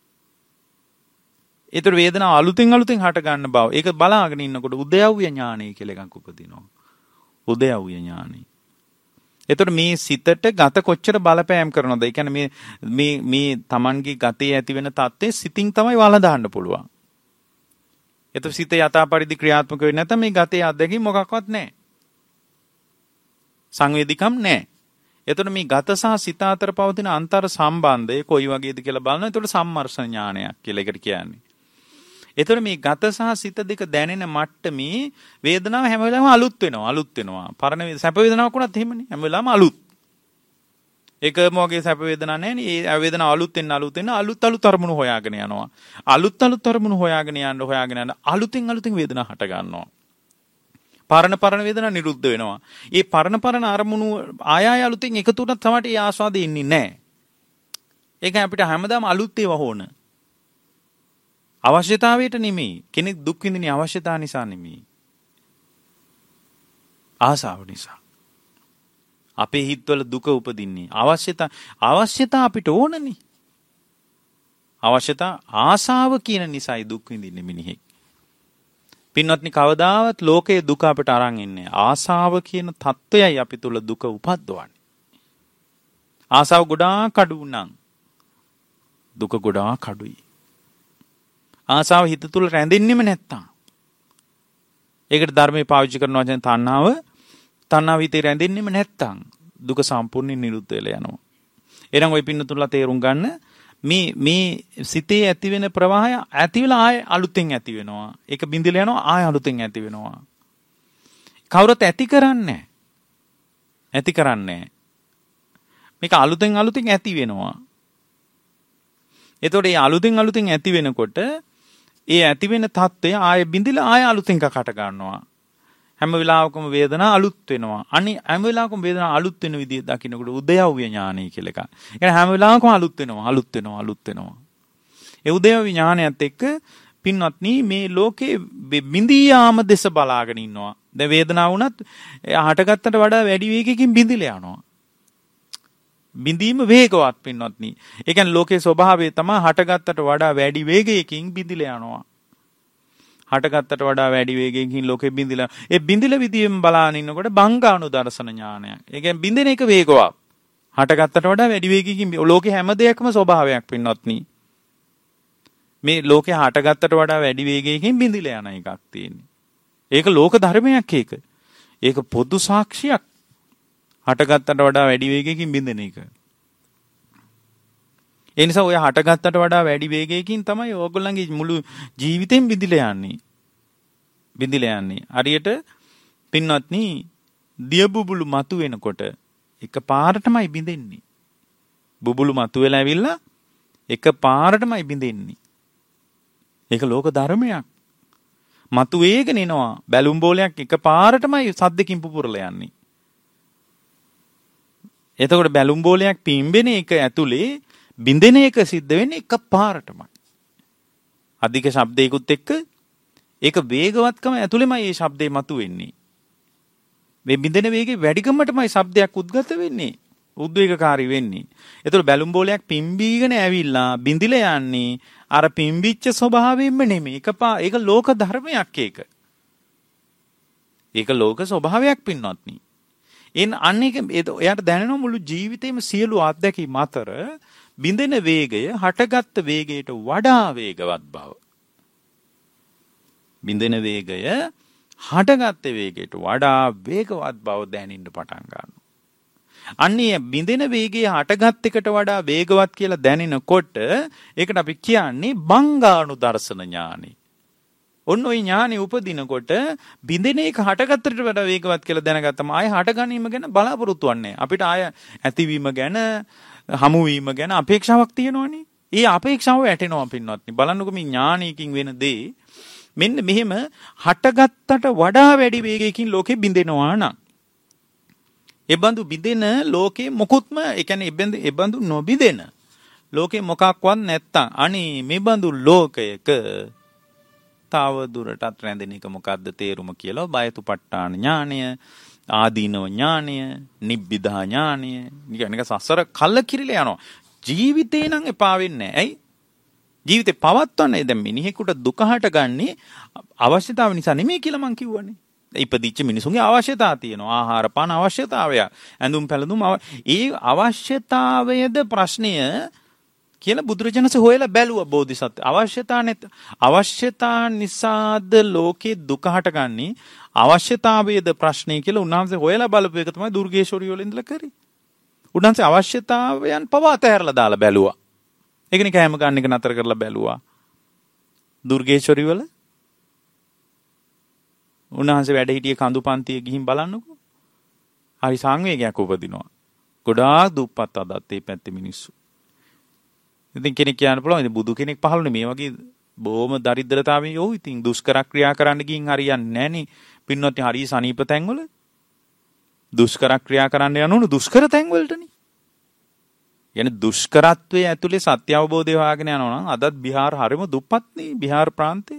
ඒතර වේදනාව අලුතෙන් අලුතෙන් හට ගන්න බව. ඒක බලාගෙන ඉන්නකොට උදයව්‍ය ඥානය කියලා එකක් උපදිනවා. උදයව්‍ය ඥානය. ඒතර මේ සිතට ගත කොච්චර බලපෑම් කරනවද? ඒ කියන්නේ මේ මේ මේ Tamanගේ ගතේ ඇති වෙන தත්ත්වය සිතින් තමයි වළඳන්න පුළුවන්. එතකොට සිත යථා පරිදි ක්‍රියාත්මක වෙන්නේ නැත්නම් මේ ගතේ අත්දැකීම් මොකක්වත් නැහැ. සංවේදිකම් නැහැ. එතකොට මේ ගත සහ සිත අතර පවතින අන්තර් සම්බන්ධය කොයි වගේද කියලා බලනවා. එතකොට සම්මර්ෂණ ඥානයක් කියලා එකට කියන්නේ. එතකොට මේ ගත සහ සිත දෙක දැනෙන මට්ටමේ වේදනාව හැම වෙලාවෙම අලුත් වෙනවා අලුත් වෙනවා. පරණ සැප වේදනාවක් වුණත් එහෙමනේ. හැම වෙලාවෙම අලුත්. ඒකම වගේ සැප වේදනා නැහැනේ. ඒ වේදනාව අලුත් වෙන අලුත් වෙන අලුත් අලුත් අරමුණු හොයාගෙන යනවා. අලුත් අලුත් අරමුණු හොයාගෙන යන්න හොයාගෙන යන අලුතෙන් අලුතෙන් වේදනා හට ගන්නවා. පරණ පරණ වේදනා නිරුද්ධ වෙනවා. ඒ පරණ පරණ අරමුණු ආය ආය අලුතෙන් එකතු වුණත් තමයි ඒ ආස්වාදෙ ඉන්නේ නැහැ. ඒක අපිට හැමදාම අලුත් ඒවා ඕන. අවශ්‍යතාවයට නෙමෙයි. කෙනෙක් දුක් විඳින්නේ අවශ්‍යතාව නිසා නෙමෙයි. ආසාව නිසා. අපේ හිතවල දුක උපදින්නේ අවශ්‍යතා අවශ්‍යතා අපිට ඕනනේ. අවශ්‍යතා ආසාව කියන නිසායි දුක් විඳින්නේ මිනිහෙක්. පින්වත්නි කවදාවත් ලෝකයේ දුක අපිට අරන් ඉන්නේ. ආසාව කියන தত্ত্বයයි අපි තුල දුක උපද්දවන්නේ. ආසාව ගොඩාක් අඩු නම් දුක ගොඩාක් අඩුයි. ආසාව හිත තුල රැඳෙන්නෙම නැත්තම්. ඒකට ධර්මයේ පාවිච්චි කරන වචන තණ්හාව තණ්හාව හිතේ රැඳෙන්නෙම නැත්තම් දුක සම්පූර්ණයෙන් නිරුද්ධ වෙලා යනවා. එහෙනම් ওই පින්නතුල්ලා තේරුම් ගන්න මේ මේ සිතේ ඇති වෙන ප්‍රවාහය ඇති වෙලා ආය අලුතෙන් ඇති වෙනවා. ඒක බිඳිලා යනවා ආය අලුතෙන් ඇති වෙනවා. කවුරුත් ඇති කරන්නේ ඇති කරන්නේ මේක අලුතෙන් අලුතෙන් ඇති වෙනවා. එතකොට මේ අලුතෙන් අලුතෙන් ඇති වෙනකොට ඒ ඇති වෙන தত্ত্বය ආය බිඳිලා ආය අලුතෙන් කකට ගන්නවා. හැම වෙලාවකම වේදනා අලුත් වෙනවා. අනේ හැම වෙලාවකම වේදනා අලුත් වෙන විදිහ දකින්නකොට උදයව්‍ය ඥානයි කියලා එකක්. ඒ කියන්නේ හැම වෙලාවකම අලුත් වෙනවා, අලුත් වෙනවා, අලුත් වෙනවා. ඒ උදයව්‍ය ඥානයත් එක්ක පින්වත්නි මේ ලෝකේ බිඳී යාම දෙස බලාගෙන ඉන්නවා. දැන් වේදනාව වුණත් හටගත්තට වඩා වැඩි වේගයකින් බිඳිලා යනවා. බිඳීම වේගවත් පින්වත්නි. ඒ කියන්නේ ලෝකේ ස්වභාවය තමයි හටගත්තට වඩා වැඩි වේගයකින් බිඳිලා යනවා. හටගත්තට වඩා වැඩි වේගයකින් ලෝකෙ බිඳිලා ඒ බිඳිලා විදියෙන් බලාගෙන ඉන්නකොට බංගාණු දර්ශන ඥානයක්. ඒ කියන්නේ බිඳින එක වේගවත්. හටගත්තට වඩා වැඩි වේගයකින් ලෝකේ හැම දෙයක්ම ස්වභාවයක් පින්වත්නි. මේ ලෝකේ හටගත්තට වඩා වැඩි වේගයකින් බිඳිලා යන එකක් තියෙන්නේ. ඒක ලෝක ධර්මයක් ඒක. ඒක පොදු සාක්ෂියක්. හටගත්තට වඩා වැඩි වේගයකින් බිඳින එක. ඒ නිසා ඔය හටගත්තට වඩා වැඩි වේගයකින් තමයි ඕගොල්ලන්ගේ මුළු ජීවිතේම බිඳිලා යන්නේ. බිඳිලා යන්නේ. හරියට පින්වත්නි දිය බුබුලු මතු වෙනකොට එක පාරටමයි බිඳෙන්නේ. බුබුලු මතු වෙලා ඇවිල්ලා එක පාරටමයි බිඳෙන්නේ. ඒක ලෝක ධර්මයක්. මතු වේගන එනවා. බැලුම් බෝලයක් එක පාරටමයි සද්දකින් පුපුරලා යන්නේ. එතකොට බැලුම් බෝලයක් පිම්බෙන එක ඇතුලේ බින්දෙන එක සිද්ධ වෙන්නේ එක පාරටමයි. අධික ශබ්දයකුත් එක්ක ඒක වේගවත්කම ඇතුළෙමයි මේ ශබ්දේ මතුවෙන්නේ. මේ බින්දෙන වේගේ වැඩිකමටමයි ශබ්දයක් උද්ගත වෙන්නේ. උද්වේගකාරී වෙන්නේ. ඒතකොට බැලුම් බෝලයක් පිම්බීගෙන ඇවිල්ලා බින්දිලා යන්නේ අර පිම්බිච්ච ස්වභාවයෙන්ම නෙමෙයි. ඒක ඒක ලෝක ධර්මයක් ඒක. ඒක ලෝක ස්වභාවයක් පින්වත්නි. එන් අන්නේක එයාට දැනෙන මුළු ජීවිතේම සියලු අත්දැකීම් අතර බින්දෙන වේගය හටගත්ත වේගයට වඩා වේගවත් බව. බින්දෙන වේගය හටගත්ත වේගයට වඩා වේගවත් බව දැනෙන්න පටන් ගන්නවා. අන්නේ බින්දෙන වේගය හටගත් එකට වඩා වේගවත් කියලා දැනෙනකොට ඒකට අපි කියන්නේ බංගාණු දර්ශන ඥානෙ. ඔන්න ඔය ඥානෙ උපදිනකොට බින්දෙන එක හටගත්තට වඩා වේගවත් කියලා දැනගත්තම ආය හට ගැනීම ගැන බලාපොරොත්තු වෙන්නේ. අපිට ආය ඇතිවීම ගැන හමුවීම ගැන අපේක්ෂාවක් තියෙනවනේ. ඒ අපේක්ෂාව වැටෙනවා පින්වත්නි. බලන්නකො මේ ඥානයකින් වෙන දේ මෙන්න මෙහෙම හටගත්තට වඩා වැඩි වේගයකින් ලෝකෙ බින්දෙනවා නම් ඒ බඳු බින්දෙන ලෝකේ මොකුත්ම ඒ කියන්නේ ඒ බඳු නොබින්දෙන ලෝකේ මොකක්වත් නැත්තම් අනේ මේ බඳු ලෝකයක තව දුරටත් රැඳෙන එක මොකද්ද තේරුම කියලා බයතුපට්ඨාන ඥානය ආදීනව ඥානය නිබ්බිදා ඥානය නිකන් සසර කල්ල කිරිලා යනවා. ජීවිතේ නම් එපා වෙන්නේ නැහැ. ඇයි? ජීවිතේ පවත්වන්නේ දැන් මිනිහෙකුට දුක හටගන්නේ අවශ්‍යතාව නිසා නෙමෙයි කියලා මං කිව්වනේ. ඉපදිච්ච මිනිසුන්ගේ අවශ්‍යතාව තියෙනවා. ආහාර පාන අවශ්‍යතාවය. ඇඳුම් පැළඳුම් ඒ අවශ්‍යතාවයද ප්‍රශ්නය කියලා බුදුරජාණන්සේ හොයලා බැලුවා බෝධිසත්ව. අවශ්‍යතා නැත් අවශ්‍යතා නිසාද ලෝකේ දුක හටගන්නේ අවශ්‍යතාවයේද ප්‍රශ්නේ කියලා උන්වහන්සේ හොයලා බලපු එක තමයි දුර්ගේශෝරිය වල ඉඳලා කරේ. උන්වහන්සේ අවශ්‍යතාවයන් පවා අතහැරලා දාලා බැලුවා. ඒකනේ කෑම ගන්න එක නතර කරලා බැලුවා. දුර්ගේශෝරිය වල උන්වහන්සේ වැඩ හිටියේ කඳු පන්තියේ ගිහින් බලන්නකෝ. හරි සංවේගයක් උපදිනවා. ගොඩාක් දුප්පත් අදත් මේ පැත්තේ මිනිස්සු. ඉතින් කෙනෙක් කියන්න පුළුවන් ඉතින් බුදු කෙනෙක් පහළුනේ මේ වගේ බොහොම දරිද්‍රතාවයෙන් යෝ ඉතින් දුෂ්කර ක්‍රියා කරන්න ගින් හරියන්නේ නැහනේ. පින්නොත් හරිය සනීප තැන්වල දුෂ්කර ක්‍රියා කරන්න යනවනේ දුෂ්කර තැන්වලටනේ. යන්නේ දුෂ්කරත්වයේ ඇතුලේ සත්‍ය අවබෝධය හොයාගෙන යනවා නම් අදත් බිහාර හරිම දුප්පත්නේ බිහාර ප්‍රාන්තේ.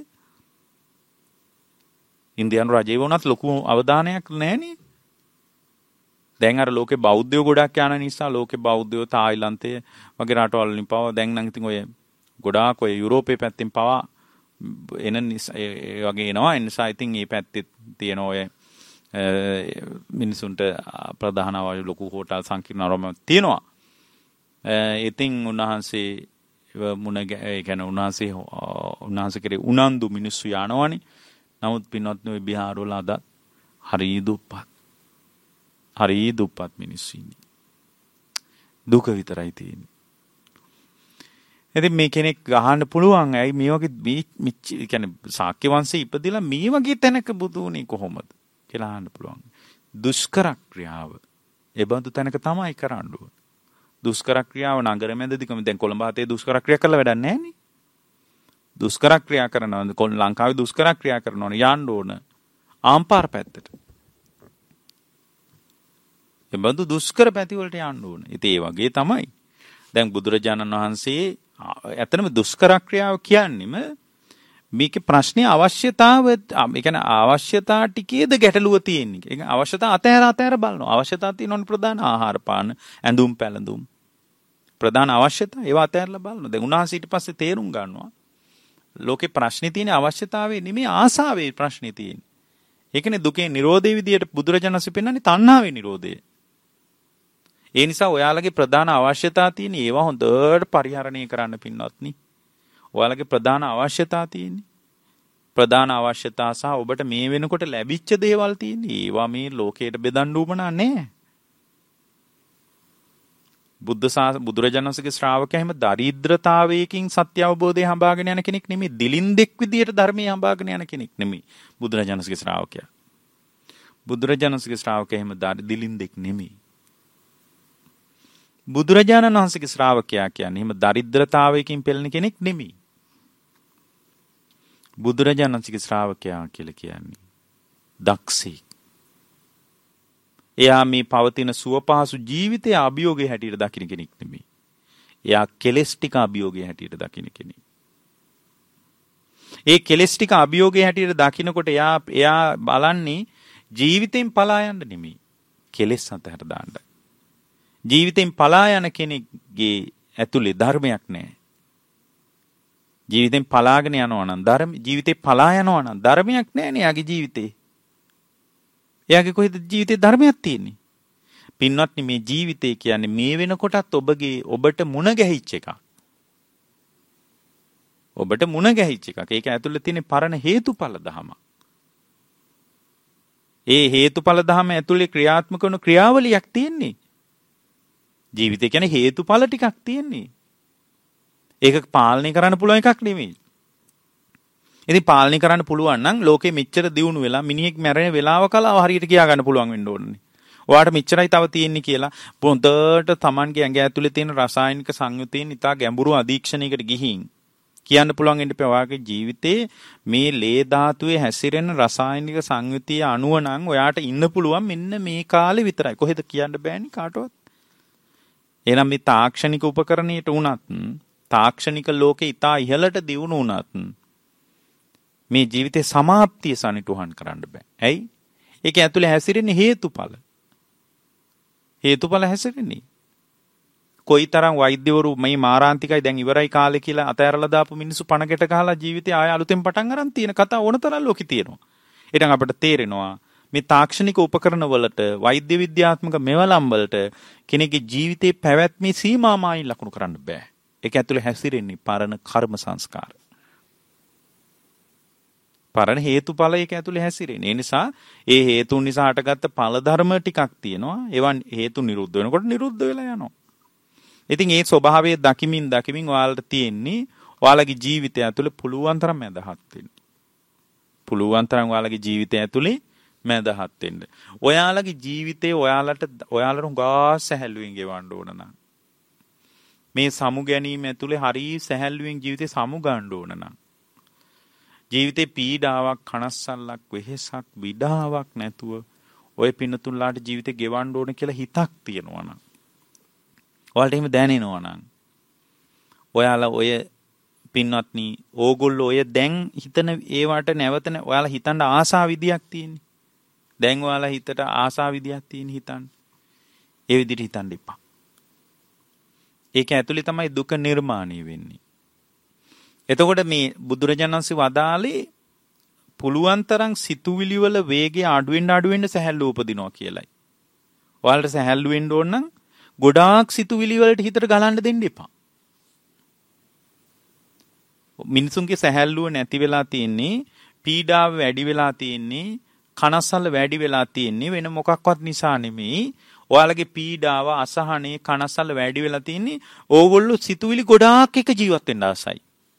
ඉන්දියානු රජේ වුණත් ලොකු අවධානයක් නැහනේ. දැන් අර ලෝකේ බෞද්ධයෝ ගොඩක් යන නිසා ලෝකේ බෞද්ධයෝ තායිලන්තයේ වගේ රටවල් වලින් පවා දැන් නම් ඉතින් ඔය ගොඩාක් ඔය යුරෝපේ පැත්තෙන් පවා එන නිසා ඒ වගේ එනවා. ඒ නිසා ඉතින් මේ පැත්තේ තියෙන ඔය මිනිසුන්ට ප්‍රධාන ලොකු හෝටල් සංකීර්ණ තියෙනවා. ඉතින් උන්වහන්සේ මුණ ඒ කියන්නේ උන්වහන්සේ උන්වහන්සේ කරේ උනන්දු මිනිස්සු යනවනේ. නමුත් පින්වත් මේ බිහාර වල අද හරි දුප්පත්. හරි දුප්පත් මිනිස්සු ඉන්නේ. දුක විතරයි තියෙන්නේ. ඉතින් මේ කෙනෙක් ගහන්න පුළුවන්. ඇයි මේ වගේ මේ කියන්නේ ශාක්‍ය වංශේ ඉපදිලා මේ වගේ තැනක බුදු වුණේ කොහොමද කියලා අහන්න පුළුවන්. දුෂ්කර ක්‍රියාව ඒ බඳු තැනක තමයි කරන්න ඕන. දුෂ්කර ක්‍රියාව නගර මැදදීකම දැන් කොළඹ හතේ දුෂ්කර ක්‍රියා කළා වැඩක් නැහැ නේ. දුෂ්කර ක්‍රියා කරනවා ලංකාවේ දුෂ්කර ක්‍රියා කරනවා යන්න ඕන ආම්පාර පැත්තට. ඒ බඳු දුෂ්කර පැති වලට යන්න ඕන. ඉතින් ඒ වගේ තමයි. දැන් බුදුරජාණන් වහන්සේ ඇත්තටම දුෂ්කර ක්‍රියාව කියන්නේම මේකේ ප්‍රශ්නේ අවශ්‍යතාව ඒ කියන්නේ අවශ්‍යතා ටිකේද ගැටලුව තියෙන්නේ. ඒ කියන්නේ අවශ්‍යතා අතහැර අතහැර බලනවා. අවශ්‍යතා තියෙනවනේ ප්‍රධාන ආහාර පාන, ඇඳුම් පැළඳුම්. ප්‍රධාන අවශ්‍යතා ඒවා අතහැරලා බලනවා. දැන් උන්වහන්සේ ඊට පස්සේ තේරුම් ගන්නවා. ලෝකේ ප්‍රශ්නේ තියෙන අවශ්‍යතාවයේ නෙමෙයි ආසාවේ ප්‍රශ්නේ තියෙන්නේ. ඒකනේ දුකේ නිරෝධයේ විදියට බුදුරජාණන් වහන්සේ පෙන්නන්නේ තණ්හාවේ නිරෝධය. ඒ නිසා ඔයාලගේ ප්‍රධාන අවශ්‍යතා තියෙන ඒවා හොඳට පරිහරණය කරන්න පින්වත්නි. ඔයාලගේ ප්‍රධාන අවශ්‍යතා තියෙන්නේ. ප්‍රධාන අවශ්‍යතා සහ ඔබට මේ වෙනකොට ලැබිච්ච දේවල් තියෙන්නේ. ඒවා මේ ලෝකයට බෙදන්න උවමනා නැහැ. බුද්ධ සා බුදුරජාණන් වහන්සේගේ ශ්‍රාවකයා හැම දරිද්‍රතාවයකින් සත්‍ය අවබෝධය හඹාගෙන යන කෙනෙක් නෙමෙයි. දිලින්දෙක් විදියට ධර්මයේ හඹාගෙන යන කෙනෙක් නෙමෙයි. බුදුරජාණන් වහන්සේගේ ශ්‍රාවකයා. බුදුරජාණන් වහන්සේගේ ශ්‍රාවකයා හැම දිලින්දෙක් නෙමෙයි. බුදුරජාණන් වහන්සේගේ ශ්‍රාවකයා කියන්නේ එහෙම දරිද්‍රතාවයකින් පෙළෙන කෙනෙක් නෙමෙයි. බුදුරජාණන් වහන්සේගේ ශ්‍රාවකයා කියලා කියන්නේ දක්ෂෙක්. එයා මේ පවතින සුවපහසු ජීවිතයේ අභියෝගයේ හැටියට දකින්න කෙනෙක් නෙමෙයි. එයා කෙලෙස් ටික අභියෝගයේ හැටියට දකින්න කෙනෙක්. ඒ කෙලෙස් ටික අභියෝගයේ හැටියට දකින්නකොට එයා එයා බලන්නේ ජීවිතෙන් පලා යන්න නෙමෙයි. කෙලෙස් අතහැර දාන්නයි. ජීවිතෙන් පලා යන කෙනෙක්ගේ ඇතුලේ ධර්මයක් නැහැ. ජීවිතෙන් පලාගෙන යනවා නම් ධර්ම ජීවිතේ පලා යනවා නම් ධර්මයක් නැහැ නේ යාගේ ජීවිතේ. එයාගේ කොහෙද ජීවිතේ ධර්මයක් තියෙන්නේ? පින්වත්නි මේ ජීවිතේ කියන්නේ මේ වෙනකොටත් ඔබගේ ඔබට මුණ ගැහිච්ච එකක්. ඔබට මුණ ගැහිච්ච එකක්. ඒක ඇතුළේ තියෙන පරණ හේතුඵල ධම. ඒ හේතුඵල ධම ඇතුළේ ක්‍රියාත්මක වන ක්‍රියාවලියක් තියෙන්නේ. ජීවිතේ කියන්නේ හේතුඵල ටිකක් තියෙන්නේ. ඒක පාලනය කරන්න පුළුවන් එකක් නෙමෙයි. ඉතින් පාලනය කරන්න පුළුවන් නම් ලෝකෙ මෙච්චර දියුණු වෙලා මිනිහෙක් මැරෙන වෙලාව කලාව හරියට කියා ගන්න පුළුවන් වෙන්න ඕනේ. ඔයාට මෙච්චරයි තව තියෙන්නේ කියලා පොන්තට Tamanගේ ඇඟ ඇතුලේ තියෙන රසායනික සංයුතීන් ඉතා ගැඹුරු අධීක්ෂණයකට ගිහින් කියන්න පුළුවන් වෙන්න එපා. ඔයාගේ ජීවිතේ මේ ලේ ධාතුවේ හැසිරෙන රසායනික සංයුතිය අණුව නම් ඔයාට ඉන්න පුළුවන් මෙන්න මේ කාලේ විතරයි. කොහෙද කියන්න බෑනේ කාටවත්. එහෙනම් මේ තාක්ෂණික උපකරණයට උනත් තාක්ෂණික ලෝකේ ඉතා ඉහළට දියුණු උනත් මේ ජීවිතේ සමාප්තිය සනිටුහන් කරන්න බෑ. ඇයි? ඒක ඇතුලේ හැසිරෙන්නේ හේතුඵල. හේතුඵල හැසිරෙන්නේ. කොයිතරම් වෛද්‍යවරු මේ මාරාන්තිකයි දැන් ඉවරයි කාලේ කියලා අතෑරලා දාපු මිනිස්සු පණකට ගහලා ජීවිතය ආය අලුතෙන් පටන් අරන් තියෙන කතා ඕනතරම් ලෝකේ තියෙනවා. ඊටන් අපිට තේරෙනවා මේ තාක්ෂණික උපකරණ වලට වෛද්‍ය විද්‍යාත්මක මෙවලම් වලට කෙනෙකුගේ ජීවිතේ පැවැත්මේ සීමාමායින් ලකුණු කරන්න බෑ. ඒක ඇතුලේ හැසිරෙන්නේ පරණ කර්ම සංස්කාර. පරණ හේතුඵල ඒක ඇතුලේ හැසිරෙන්නේ. ඒ නිසා ඒ හේතුන් නිසා හටගත්ත ඵල ධර්ම ටිකක් තියෙනවා. ඒවන් හේතු නිරුද්ධ වෙනකොට නිරුද්ධ වෙලා යනවා. ඉතින් ඒ ස්වභාවය දකිමින් දකිමින් ඔයාලට තියෙන්නේ ඔයාලගේ ජීවිතය ඇතුලේ පුළුවන් තරම් මැදහත් වෙන්න. පුළුවන් තරම් ඔයාලගේ ජීවිතය ඇතුලේ මැදහත් වෙන්න. ඔයාලගේ ජීවිතේ ඔයාලට ඔයාලට උගා සැහැල්ලුවෙන් ගෙවන්න ඕන නම් මේ සමු ගැනීම ඇතුලේ හරි සැහැල්ලුවෙන් ජීවිතේ සමු ගන්න ඕන නම් ජීවිතේ පීඩාවක්, කනස්සල්ලක්, වෙහෙසක්, විඩාවක් නැතුව ඔය පින්නතුන්ලාට ජීවිතේ ගෙවන්න ඕන කියලා හිතක් තියෙනවා නම්, ඔයාලට එහෙම දැනෙනවා නම්, ඔයාලා ඔය පින්වත්නි, ඕගොල්ලෝ ඔය දැන් හිතන ඒවට නැවත ඔයාලා හිතන්න ආසා විදියක් තියෙන්නේ. දැන් ඔයාලා හිතට ආසා විදියක් තියෙන හිතන්න. ඒ විදිහට හිතන්න එපා. ඒක ඇතුලේ තමයි දුක නිර්මාණය වෙන්නේ. එතකොට මේ බුදුරජාණන් වහන්සේ වදාළේ පුළුවන් තරම් සිතුවිලි වල වේගය අඩු වෙන්න අඩු වෙන්න සැහැල්ලුව උපදිනවා කියලයි. ඔයාලට සැහැල්ලු වෙන්න ඕන නම් ගොඩාක් සිතුවිලි වලට හිතට ගලන්න දෙන්න එපා. මිනිසුන්ගේ සැහැල්ලුව නැති වෙලා තියෙන්නේ, පීඩාව වැඩි වෙලා තියෙන්නේ, කනස්සල්ල වැඩි වෙලා තියෙන්නේ වෙන මොකක්වත් නිසා නෙමෙයි. ඔයාලගේ පීඩාව, අසහනේ, කනස්සල්ල වැඩි වෙලා තියෙන්නේ ඕගොල්ලෝ සිතුවිලි ගොඩාක් එක ජීවත් වෙන්න ආසයි.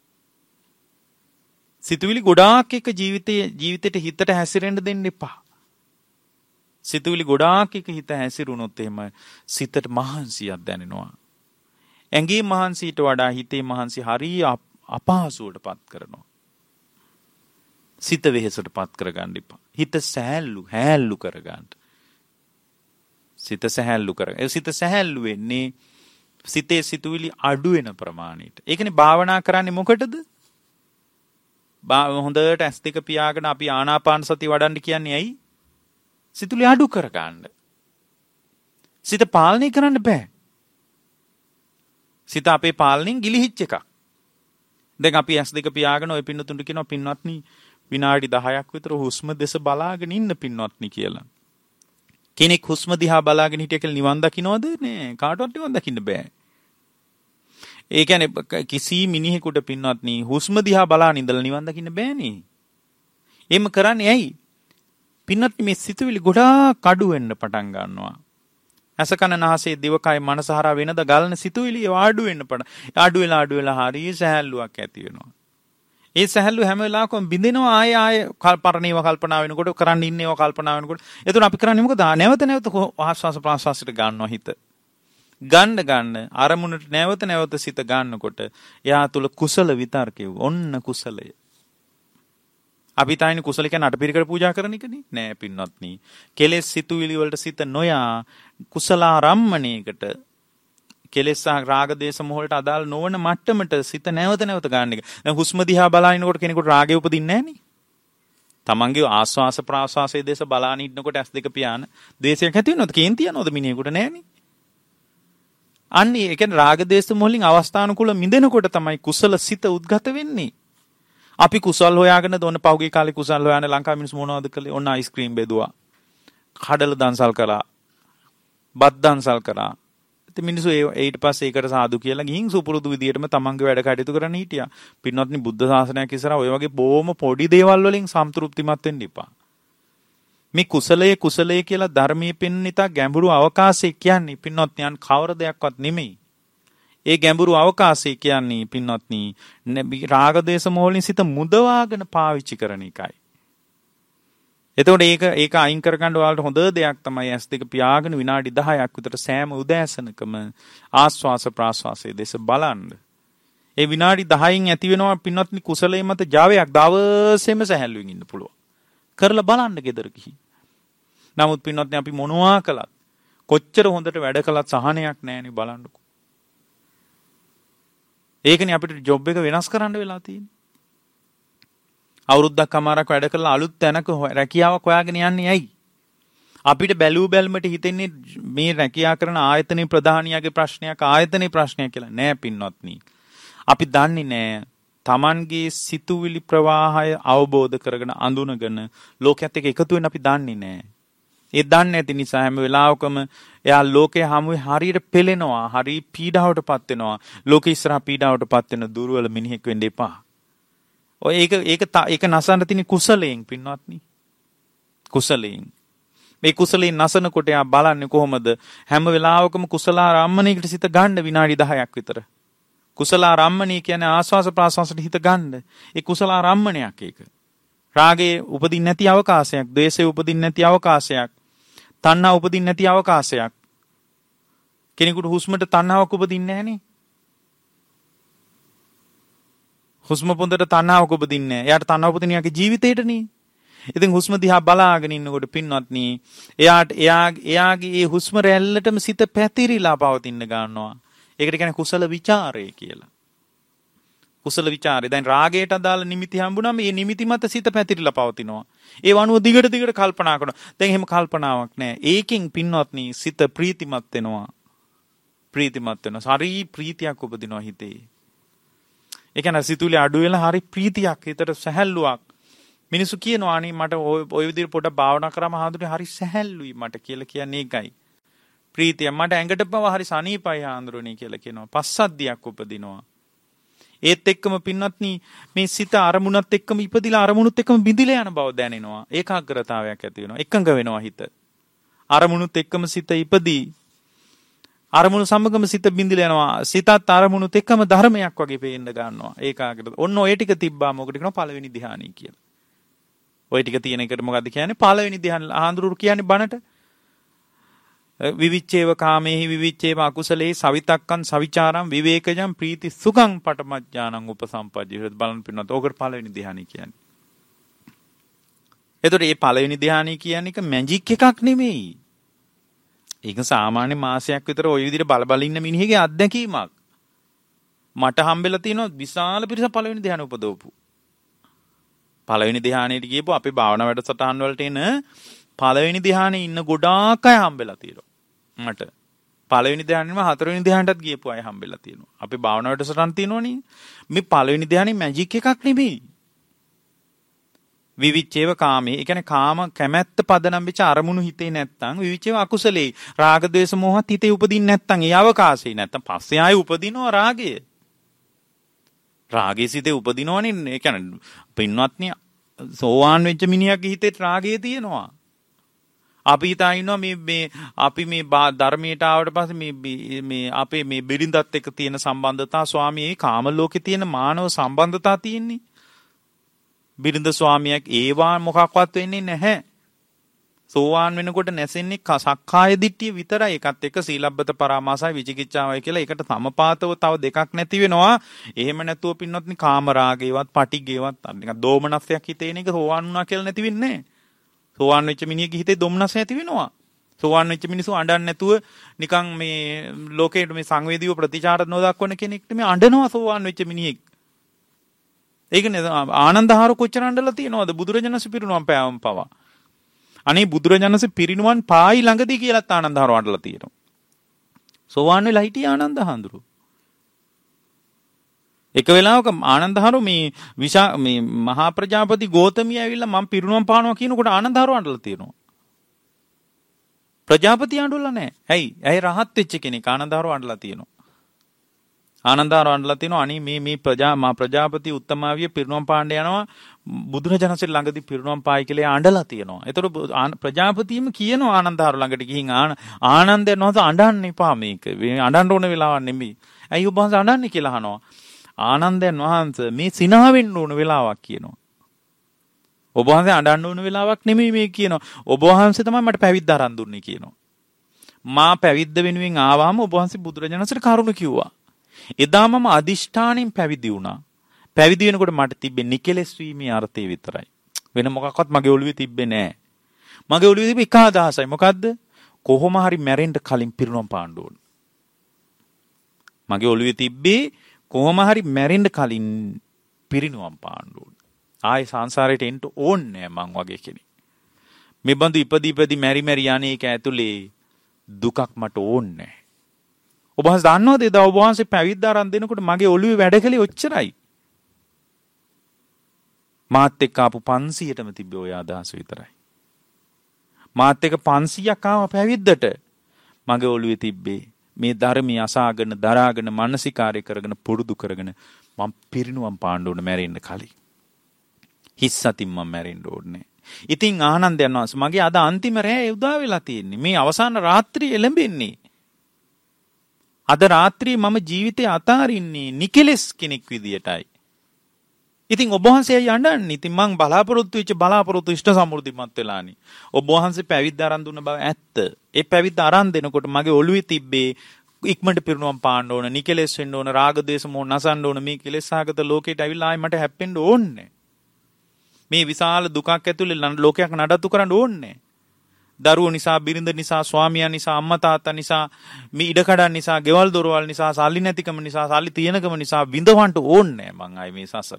සිතුවිලි ගොඩාක් එක ජීවිතයේ ජීවිතේට හිතට හැසිරෙන්න දෙන්න එපා. සිතුවිලි ගොඩාක් එක හිත හැසිරුණොත් එහෙම සිතට මහන්සියක් දැනෙනවා. ඇඟේ මහන්සියට වඩා හිතේ මහන්සිය හරිය අපහසුවටපත් කරනවා. සිත වෙහෙසටපත් කරගන්න එපා. හිත සැහැල්ලු හැල්ලු කරගන්න. සිත සැහැල්ලු කරගන්න. ඒ සිත සැහැල්ලු වෙන්නේ සිතේ සිතුවිලි අඩු වෙන ප්‍රමාණයට. ඒකනේ භාවනා කරන්නේ මොකටද? හොඳට ඇස් දෙක පියාගෙන අපි ආනාපාන සතිය වඩන්න කියන්නේ ඇයි? සිතුවිලි අඩු කරගන්න. සිත පාලනය කරන්න බෑ. සිත අපේ පාලනයෙන් ගිලිහිච්ච එකක්. දැන් අපි ඇස් දෙක පියාගෙන ඔය පින්නතුන්ට කියනවා පින්වත්නි විනාඩි දහයක් විතර හුස්ම දෙස බලාගෙන ඉන්න පින්වත්නි කියලා. කෙනෙක් හුස්ම දිහා බලාගෙන හිටිය කියලා නිවන් දකින්නවද? නෑ. කාටවත් නිවන් දකින්න බෑ. ඒ කියන්නේ කිසි මිනිහෙකුට පින්වත්නි හුස්ම දිහා බලාගෙන ඉඳලා නිවන් දකින්න බෑනේ. එහෙම කරන්නේ ඇයි? පින්වත්නි මේ සිතුවිලි ගොඩාක් අඩු වෙන්න පටන් ගන්නවා. ඇස කන නාසය දිවකය මනස හරහා වෙනද ගලන සිතුවිලි අඩු වෙන්න පටන්. අඩු වෙලා අඩු වෙලා හරිය සැහැල්ලුවක් ඇති වෙනවා. ඒ සැහැල්ලුව හැම වෙලාවකම බින්දෙනවා. ආය ආය කල්පරණීව කල්පනා වෙනකොට, කරන්න ඉන්නේව කල්පනා වෙනකොට. එතකොට අපි කරන්නේ මොකද? නැවත නැවත ආස්වාස ප්‍රාස්වාසයට ගන්නවා හිත. ගන්න ගන්න අරමුණට නැවත නැවත සිත ගන්නකොට එයා තුල කුසල විතර්කය ඔන්න කුසලය. අපි තායින කුසල කියන්නේ අටපිරිකර පූජා කරන එකනේ. නෑ පින්වත්නි. කෙලෙස් සිතුවිලි වලට සිත නොයා කුසලාරම්මණයකට, කෙලෙස් රාග දේශ මොහ වලට අදාළ නොවන මට්ටමට සිත නැවත නැවත ගන්න එක. දැන් හුස්ම දිහා බලනකොට කෙනෙකුට රාගය උපදින්නේ නෑනේ. තමන්ගේ ආස්වාස ප්‍රාස්වාසයේ දේශ බලාන ඉන්නකොට ඇස් දෙක පියාන දේශයක් ඇති වෙනවද? කේන්ති යනවද මිනිහෙකුට? නෑනේ. අන්නේ ඒ කියන්නේ රාග දේශ මොහලින් අවස්ථානුකූල මිදෙනකොට තමයි කුසල සිත උද්ගත වෙන්නේ. අපි කුසල් හොයාගෙන දොන පහුගිය කාලේ කුසල් හොයාන ලංකාවේ මිනිස්සු මොනවද කළේ? ඔන්න අයිස්ක්‍රීම් බෙදුවා. කඩල දන්සල් කරා. බත් දන්සල් කරා. ඉතින් මිනිස්සු ඒ ඊට පස්සේ ඒකට සාදු කියලා ගිහින් සුපුරුදු විදියටම තමන්ගේ වැඩ කටයුතු කරන්න හිටියා. පින්වත්නි බුද්ධ ශාසනයක් ඉස්සරහා ඔය වගේ බොහොම පොඩි දේවල් වලින් සම්තෘප්තිමත් වෙන්න එපා. මේ කුසලයේ කුසලයේ කියලා ධර්මයේ පෙන්නිතා ගැඹුරු අවකාශය කියන්නේ පින්වත්නි අන් කවර දෙයක්වත් නෙමෙයි. ඒ ගැඹුරු අවකාශය කියන්නේ පින්වත්නි රාග දේශ මොහොලින් සිත මුදවාගෙන පාවිච්චි කරන එකයි. එතකොට ඒක ඒක අයින් කරගන්න ඔයාලට හොඳ දෙයක් තමයි ඇස් දෙක පියාගෙන විනාඩි දහයක් විතර සෑම උදෑසනකම ආස්වාස ප්‍රාස්වාසයේ දේශ බලන්න. ඒ විනාඩි දහයෙන් ඇති වෙනවා පින්වත්නි කුසලයේ මත ජාවයක් දවසේම සැහැල්ලුවෙන් ඉන්න පුළුවන්. කරලා බලන්න ගෙදර ගිහින්. නමුත් පින්වත්නි අපි මොනවා කළත් කොච්චර හොඳට වැඩ කළත් සහනයක් නැහැනේ බලන්නකෝ. ඒකනේ අපිට ජොබ් එක වෙනස් කරන්න වෙලා තියෙන්නේ. අවුරුද්දක් අමාරක් වැඩ කරලා අලුත් තැනක රැකියාවක් හොයාගෙන යන්නේ ඇයි? අපිට බැලූ බැල්මට හිතෙන්නේ මේ රැකියා කරන ආයතනයේ ප්‍රධානියාගේ ප්‍රශ්නයක් ආයතනයේ ප්‍රශ්නයක් කියලා. නෑ පින්වත්නි. අපි දන්නේ නෑ Tamanගේ සිතුවිලි ප්‍රවාහය අවබෝධ කරගෙන අඳුනගෙන ලෝකයේත් එක්ක එකතු වෙන්න අපි දන්නේ නෑ. ඒ දන්නේ නැති නිසා හැම වෙලාවකම එයා ලෝකයේ හැමුවේ හරියට පෙළෙනවා, හරි පීඩාවටපත් වෙනවා. ලෝකෙ ඉස්සරහා පීඩාවටපත් වෙන දුර්වල මිනිහෙක් වෙන්න එපා. ඔය ඒක ඒක ඒක නසන්න තියෙන කුසලයෙන් පින්වත්නි. කුසලයෙන්. මේ කුසලයෙන් නසනකොට එයා බලන්නේ කොහොමද? හැම වෙලාවකම කුසලාරම්මණයකට සිත ගන්න විනාඩි දහයක් විතර. කුසලාරම්මණය කියන්නේ ආස්වාස ප්‍රාස්වාසට හිත ගන්න. ඒ කුසලාරම්මණයක් ඒක. රාගේ උපදින්න නැති අවකාශයක්, ද්වේෂේ උපදින්න නැති අවකාශයක්, තණ්හා උපදින්න නැති අවකාශයක්. කෙනෙකුට හුස්මට තණ්හාවක් උපදින්නේ නැහනේ. හුස්ම පොඳට තණ්හාවක් උපදින්නේ නැහැ. එයාට තණ්හාව උපදින යාගේ ජීවිතේටනේ. ඉතින් හුස්ම දිහා බලාගෙන ඉන්නකොට පින්වත්නි එයාට එයා එයාගේ ඒ හුස්ම රැල්ලටම සිත පැතිරිලා පවතින්න ගන්නවා. ඒකට කියන්නේ කුසල ਵਿਚාරය කියලා. කුසල ਵਿਚාරය. දැන් රාගයට අදාළ නිමිති හම්බුනම මේ නිමිති මත සිත පැතිරිලා පවතිනවා. ඒ වනුව දිගට දිගට කල්පනා කරනවා. දැන් එහෙම කල්පනාවක් නැහැ. ඒකෙන් පින්වත්නි සිත ප්‍රීතිමත් වෙනවා. ප්‍රීතිමත් වෙනවා. හරි ප්‍රීතියක් උපදිනවා හිතේ. ඒ කියන්නේ සිතුවිලි අඩු වෙලා හරි ප්‍රීතියක් හිතට සැහැල්ලුවක්. මිනිස්සු කියනවා අනේ මට ওই විදිහට පොඩක් භාවනා කරාම හාඳුනේ හරි සැහැල්ලුයි මට කියලා කියන්නේ ඒකයි. ප්‍රීතිය මට ඇඟට පව හරි සනීපයි හාඳුනේ කියලා කියනවා. පස්සද්ධියක් උපදිනවා. ඒත් එක්කම පින්වත්නි මේ සිත අරමුණත් එක්කම ඉපදිලා අරමුණුත් එක්කම බිඳිලා යන බව දැනෙනවා. ඒකාග්‍රතාවයක් ඇති වෙනවා. එකඟ වෙනවා හිත. අරමුණුත් එක්කම සිත ඉපදී අරමුණු සමගම සිත බිඳිලා යනවා. සිතත් අරමුණුත් එක්කම ධර්මයක් වගේ පේන්න ගන්නවා. ඒකාග්‍රතාව. ඔන්න ඔය ටික තිබ්බාම මොකද කියනවා පළවෙනි ධ්‍යානෙ කියලා. ඔය ටික තියෙන එකට මොකද්ද කියන්නේ? පළවෙනි ධ්‍යාන ආන්දරුරු කියන්නේ බණට. විවිච්ඡේව කාමේහි විවිච්ඡේව අකුසලේ සවිතක්කං සවිචාරං විවේකජං ප්‍රීති සුඛං පටමඥානං උපසම්පජ්ජිත බලන් පින්නත්. ඕකට පළවෙනි ධ්‍යානෙ කියන්නේ. එතකොට මේ පළවෙනි ධ්‍යානෙ කියන්නේ එක මැජික් එකක් නෙමෙයි. ඒක සාමාන්‍ය මාසයක් විතර ওই විදිහට බල බල ඉන්න මිනිහගේ අත්දැකීමක්. මට හම්බෙලා තියෙනවා විශාල පිරිසක් පළවෙනි ධ්‍යානෙ උපදවපු. පළවෙනි ධ්‍යානෙට ගියපුව අපේ භාවනා වැඩසටහන් වලට එන පළවෙනි ධ්‍යානෙ ඉන්න ගොඩාක් අය හම්බෙලා තියෙනවා. මට පළවෙනි ධ්‍යානෙම හතරවෙනි ධ්‍යානටත් ගියපු අය හම්බෙලා තියෙනවා. අපේ භාවනා වැඩසටහන් තියෙනවනේ. මේ පළවෙනි ධ්‍යානෙ මැජික් එකක් නෙමෙයි. විවිච්ඡේව කාමේ. ඒ කියන්නේ කාම කැමැත්ත පදනම් වෙච්ච අරමුණු හිතේ නැත්තම් විවිච්ඡේව අකුසලේ. රාග ద్వේෂ මොහත් හිතේ උපදින්නේ නැත්තම් ඒ අවකාශේ නැත්තම් පස්සේ ආයෙ උපදිනවා රාගය. රාගයේ සිතේ උපදිනවනේ. ඒ කියන්නේ පින්වත්නි සෝවාන් වෙච්ච මිනිහගේ හිතේ රාගය තියෙනවා. අපි හිතා ඉන්නවා මේ මේ අපි මේ ධර්මයට ආවට පස්සේ මේ මේ අපේ මේ බිරිඳත් එක්ක තියෙන සම්බන්ධතා ස්වාමී ඒ කාම ලෝකේ තියෙන මානව සම්බන්ධතා තියෙන්නේ. බිරිඳ ස්වාමියක් ඒවා මොකක්වත් වෙන්නේ නැහැ. සෝවාන් වෙනකොට නැසෙන්නේ සක්කාය දිට්ඨිය විතරයි. ඒකත් එක්ක සීලබ්බත පරාමාසයි විචිකිච්ඡාවයි කියලා ඒකට සමපාතව තව දෙකක් නැති වෙනවා. එහෙම නැතුව පින්නොත්නි කාම රාගේවත් පටිගේවත් නිකන් දෝමනස්යක් හිතේන එක සෝවාන් වුණා කියලා නැති වෙන්නේ නැහැ. සෝවාන් වෙච්ච මිනිහගේ හිතේ දොම්නස ඇති වෙනවා. සෝවාන් වෙච්ච මිනිස්සු අඬන්නේ නැතුව නිකන් මේ ලෝකේට මේ සංවේදීව ප්‍රතිචාර නොදක්වන කෙනෙක්ට මේ අඬනවා සෝවාන් වෙච්ච මිනිහෙක්. ඒකනේ ආනන්දහාර කොච්චර අඬලා තියෙනවද බුදුරජාණන්සේ පිරිනුවම් පෑවම පවා. අනේ බුදුරජාණන්සේ පිරිනුවම් පායි ළඟදී කියලාත් ආනන්දහාර අඬලා තියෙනවා. සෝවාන් වෙලා හිටිය ආනන්දහාඳුරු. එක වෙලාවක ආනන්දහාරු මේ විශා මේ මහා ප්‍රජාපති ගෝතමිය ඇවිල්ලා මම පිරිනුවම් පානවා කියනකොට ආනන්දහාරු අඬලා තියෙනවා. ප්‍රජාපති අඬුලා නැහැ. ඇයි? ඇයි රහත් වෙච්ච කෙනෙක් ආනන්දහාරු අඬලා තියෙනවා. ආනන්දහාරු අඬලා තියෙනවා අනේ මේ මේ ප්‍රජා මා ප්‍රජාපති උත්තමාවිය පිරිනුවම් පාණ්ඩ යනවා බුදුරජාණන්සේ ළඟදී පිරිනුවම් පායි කියලා අඬලා තියෙනවා. ඒතකොට ප්‍රජාපතියම කියනවා ආනන්දහාරු ළඟට ගිහින් ආනන්දයන් වහන්සේ අඬන්න එපා මේක. අඬන්න ඕන වෙලාවක් නෙමෙයි. ඇයි ඔබ වහන්සේ අඬන්නේ කියලා අහනවා. ආනන්දයන් වහන්සේ මේ සිනහ වෙන්න ඕන වෙලාවක් කියනවා. ඔබ වහන්සේ අඬන්න ඕන වෙලාවක් නෙමෙයි මේ කියනවා. ඔබ වහන්සේ තමයි මට පැවිද්ද අරන් දුන්නේ කියනවා. මා පැවිද්ද වෙනුවෙන් ආවම ඔබ වහන්සේ බුදුරජාණන්සේට කරුණ කිව්වා. එදා මම අදිෂ්ඨාණයෙන් පැවිදි වුණා. පැවිදි වෙනකොට මට තිබ්බේ නිකලස් වීමේ අර්ථය විතරයි. වෙන මොකක්වත් මගේ ඔළුවේ තිබ්බේ නැහැ. මගේ ඔළුවේ තිබ්බේ එක අදහසයි. මොකද්ද? කොහොම හරි මැරෙන්න කලින් පිරිනොම් පාන්න ඕන. මගේ ඔළුවේ තිබ්බේ කොහොම හරි මැරෙන්න කලින් පිරිනුවම් පාන්න ඕන. ආයේ සංසාරයට එන්න ඕනේ නෑ මං වගේ කෙනෙක්. මේ බඳු ඉපදි ඉපදි මෙරි මෙරි යන්නේ ඒක ඇතුලේ දුකක් මට ඕනේ නෑ. ඔබ වහන්සේ දන්නවද එදා ඔබ වහන්සේ පැවිද්ද ආරම්භ දෙනකොට මගේ ඔළුවේ වැඩ කළේ ඔච්චරයි. මාත් එක්ක ආපු පන්සියයටම තිබ්බේ ඔය අදහස විතරයි. මාත් එක්ක පන්සියයක් ආව පැවිද්දට මගේ ඔළුවේ තිබ්බේ මේ ධර්මී අසාගෙන දරාගෙන මානසිකාරය කරගෙන පුරුදු කරගෙන මම පිරිනුවම් පාන්න ඕන මැරෙන්න කලින්. හිස් සතින් මම මැරෙන්න ඕනේ. ඉතින් ආනන්දයන් වහන්සේ මගේ අද අන්තිම රැය උදා වෙලා තියෙන්නේ. මේ අවසාන රාත්‍රිය එළඹෙන්නේ. අද රාත්‍රියේ මම ජීවිතේ අතාරින්නේ නිකලස් කෙනෙක් විදියටයි. ඉතින් ඔබ වහන්සේ යඬන්නේ. ඉතින් මං බලාපොරොත්තු වෙච්ච බලාපොරොත්තු ඉෂ්ට සමෘද්ධිමත් වෙලානේ. ඔබ වහන්සේ පැවිද්ද ආරම්භ දුන්න බව ඇත්ත. ඒ පැවිද්ද ආරම්භ දෙනකොට මගේ ඔළුවේ තිබ්බේ ඉක්මනට පිරුණුවම් පාන්න ඕන, නිකලෙස් වෙන්න ඕන, රාග දේශ මොහ නසන්න ඕන. මේ කෙලෙස් සහගත ලෝකයට ඇවිල්ලා ආයි මට හැප්පෙන්න ඕනේ. මේ විශාල දුකක් ඇතුලේ ලෝකයක් නඩත්තු කරන්න ඕනේ. දරුවෝ නිසා, බිරිඳ නිසා, ස්වාමියා නිසා, අම්මා තාත්තා නිසා, මේ ඉඩකඩන් නිසා, ගෙවල් දොරවල් නිසා, සල්ලි නැතිකම නිසා, සල්ලි තියෙනකම නිසා විඳවන්න ඕනේ මං ආයි මේ සසර.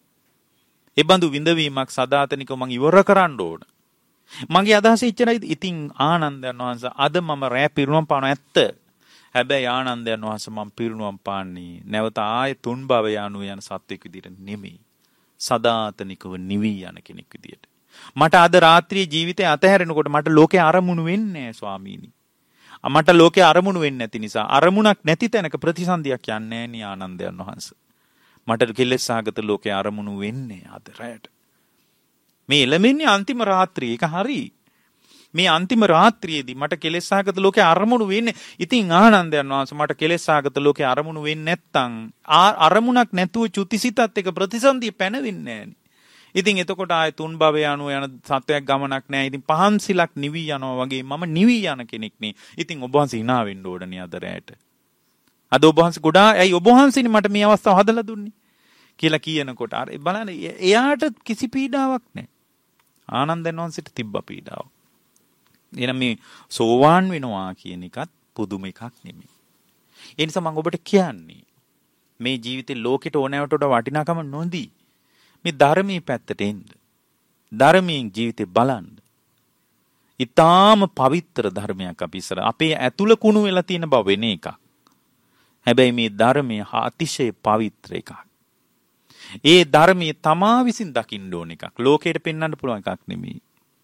ඒ බඳු විඳවීමක් සදාතනිකව මං ඉවර කරන්න ඕන. මගේ අදහස ඉච්චරයි. ඉතින් ආනන්දයන් වහන්සේ අද මම රෑ පිරුණම් පාන ඇත්ත. හැබැයි ආනන්දයන් වහන්සේ මම පිරුණම් පාන්නේ නැවත ආයේ තුන් භව යනු යන සත්වෙක් විදිහට නෙමෙයි. සදාතනිකව නිවි යන කෙනෙක් විදිහට. මට අද රාත්‍රියේ ජීවිතේ අතහැරෙනකොට මට ලෝකේ අරමුණු වෙන්නේ නැහැ ස්වාමීනි. මට ලෝකේ අරමුණු වෙන්නේ නැති නිසා අරමුණක් නැති තැනක ප්‍රතිසන්දියක් යන්නේ නැහැ නේ ආනන්දයන් වහන්සේ. මට කෙලෙස් සහගත ලෝකේ අරමුණු වෙන්නේ අද රැට. මේ එළමෙන්නේ අන්තිම රාත්‍රියේ. ඒක හරි. මේ අන්තිම රාත්‍රියේදී මට කෙලෙස් සහගත ලෝකේ අරමුණු වෙන්නේ. ඉතින් ආනන්දයන් වහන්සේ මට කෙලෙස් සහගත ලෝකේ අරමුණු වෙන්නේ නැත්තම් අරමුණක් නැතුව චුතිසිතත් එක ප්‍රතිසන්දිය පැනවෙන්නේ නැහැ. ඉතින් එතකොට ආය තුන් භව යනවා යන සත්වයක් ගමනක් නැහැ. ඉතින් පහන් සිලක් නිවි යනවා වගේ මම නිවි යන කෙනෙක් නේ. ඉතින් ඔබ වහන්සේ hina වෙන්න ඕඩනේ අද රැට. අද ඔබ වහන්සේ ගොඩා ඇයි ඔබ වහන්සේනේ මට මේ අවස්ථාව හදලා දුන්නේ කියලා කියනකොට අර බලන්න එයාට කිසි පීඩාවක් නැහැ. ආනන්දයන් වහන්සේට තිබ්බ පීඩාව. එහෙනම් මේ සෝවාන් වෙනවා කියන එකත් පුදුම එකක් නෙමෙයි. ඒ නිසා මම ඔබට කියන්නේ මේ ජීවිතේ ලෝකෙට ඕනෑවට වඩා වටිනාකම නොදී මේ ධර්මයේ පැත්තට එන්න. ධර්මයෙන් ජීවිතේ බලන්න. ඊටාම පවිත්‍ර ධර්මයක් අපි ඉස්සර අපේ ඇතුළ කුණු වෙලා තියෙන බව වෙන එකක්. හැබැයි මේ ධර්මයේ අතිශය පවිත්‍ර එකක්. ඒ ධර්මයේ තමා විසින් දකින්න ඕන එකක්. ලෝකයට පෙන්වන්න පුළුවන් එකක් නෙමෙයි.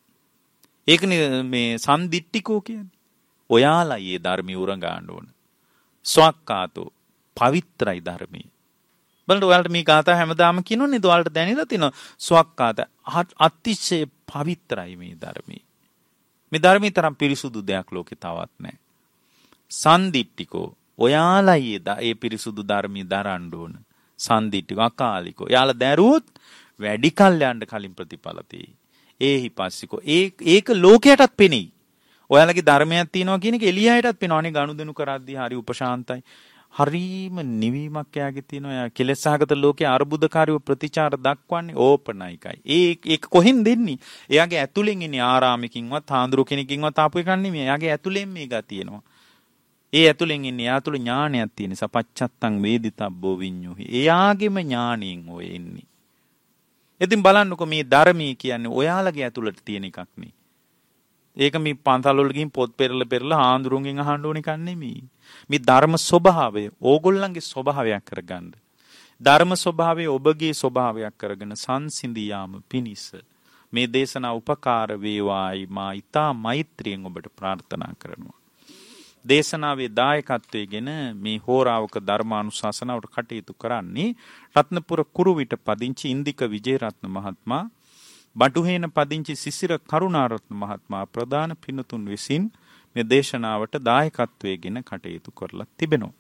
ඒකනේ මේ සම්දිට්ඨිකෝ කියන්නේ. ඔයාලා මේ ධර්මයේ උරගාන්න ඕන. ස්වක්කාතෝ පවිත්‍රයි ධර්මයේ. බලන්න ඔයාලට මේ ගාථා හැමදාම කියනෝනේ ඔයාලට දැනෙලා තියෙනවා. ස්වක්කාත අතිශය පවිත්‍රයි මේ ධර්මයේ. මේ ධර්මයේ තරම් පිරිසුදු දෙයක් ලෝකේ තවත් නැහැ. සම්දිට්ඨිකෝ ඔයාලා මේ පිරිසුදු ධර්මයේ දරන්න ඕන. සම්දිට්ඨිකෝ අකාලිකෝ. යාලා දැරුවොත් වැඩි කල් යන්න කලින් ප්‍රතිඵල තියෙයි. ඒහි පස්සිකෝ. ඒ ඒක ලෝකයටත් පෙනෙයි. ඔයාලගේ ධර්මයක් තියෙනවා කියන එක එළියයටත් පෙනෙනවා. අනේ ගනුදෙනු කරද්දී හරි උපශාන්තයි. හරීම නිවීමක් යාගේ තියෙනවා. යා කෙලෙසහගත ලෝකයේ අර්බුදකාරීව ප්‍රතිචාර දක්වන්නේ ඕපනයිකයි. ඒ ඒක කොහෙන් දෙන්නේ? එයාගේ ඇතුලෙන් ඉන්නේ ආරාමකින්වත් හාඳුරු කෙනකින්වත් ආපු එකක් නෙමෙයි. එයාගේ ඇතුලෙන් මේ ගතියනවා. ඒ ඇතුලෙන් ඉන්නේ එයා තුල ඥානයක් තියෙන නිසා පච්චත්තං වේදිතබ්බෝ විඤ්ඤුහි. එයාගේම ඥාණයෙන් ඔය එන්නේ. ඉතින් බලන්නකො මේ ධර්මී කියන්නේ ඔයාලගේ ඇතුළට තියෙන එකක් නේ. ඒක මේ පන්සල් වල ගිහින් පොත් පෙරලා පෙරලා හාඳුරුන්ගෙන් අහන්න ඕන එකක් නෙමෙයි. මේ ධර්ම ස්වභාවය ඕගොල්ලන්ගේ ස්වභාවයක් කරගන්න. ධර්ම ස්වභාවය ඔබගේ ස්වභාවයක් කරගෙන සංසිඳියාම පිණිස මේ දේශනා උපකාර වේවායි මා ඊතා මෛත්‍රියෙන් ඔබට ප්‍රාර්ථනා කරනවා. දේශනාවේ දායකත්වයේගෙන මේ හෝරාවක ධර්මානුශාසනාවට කටයුතු කරන්නේ රත්නපුර කුරුවිට පදිංචි ඉන්දික විජේරත්න මහත්මයා, බටුහේන පදිංචි සිසිර කරුණාරත්න මහත්මයා ප්‍රධාන පින්තුන් විසින් මේ දේශනාවට දායකත්වයේගෙන කටයුතු කරලා තිබෙනවා.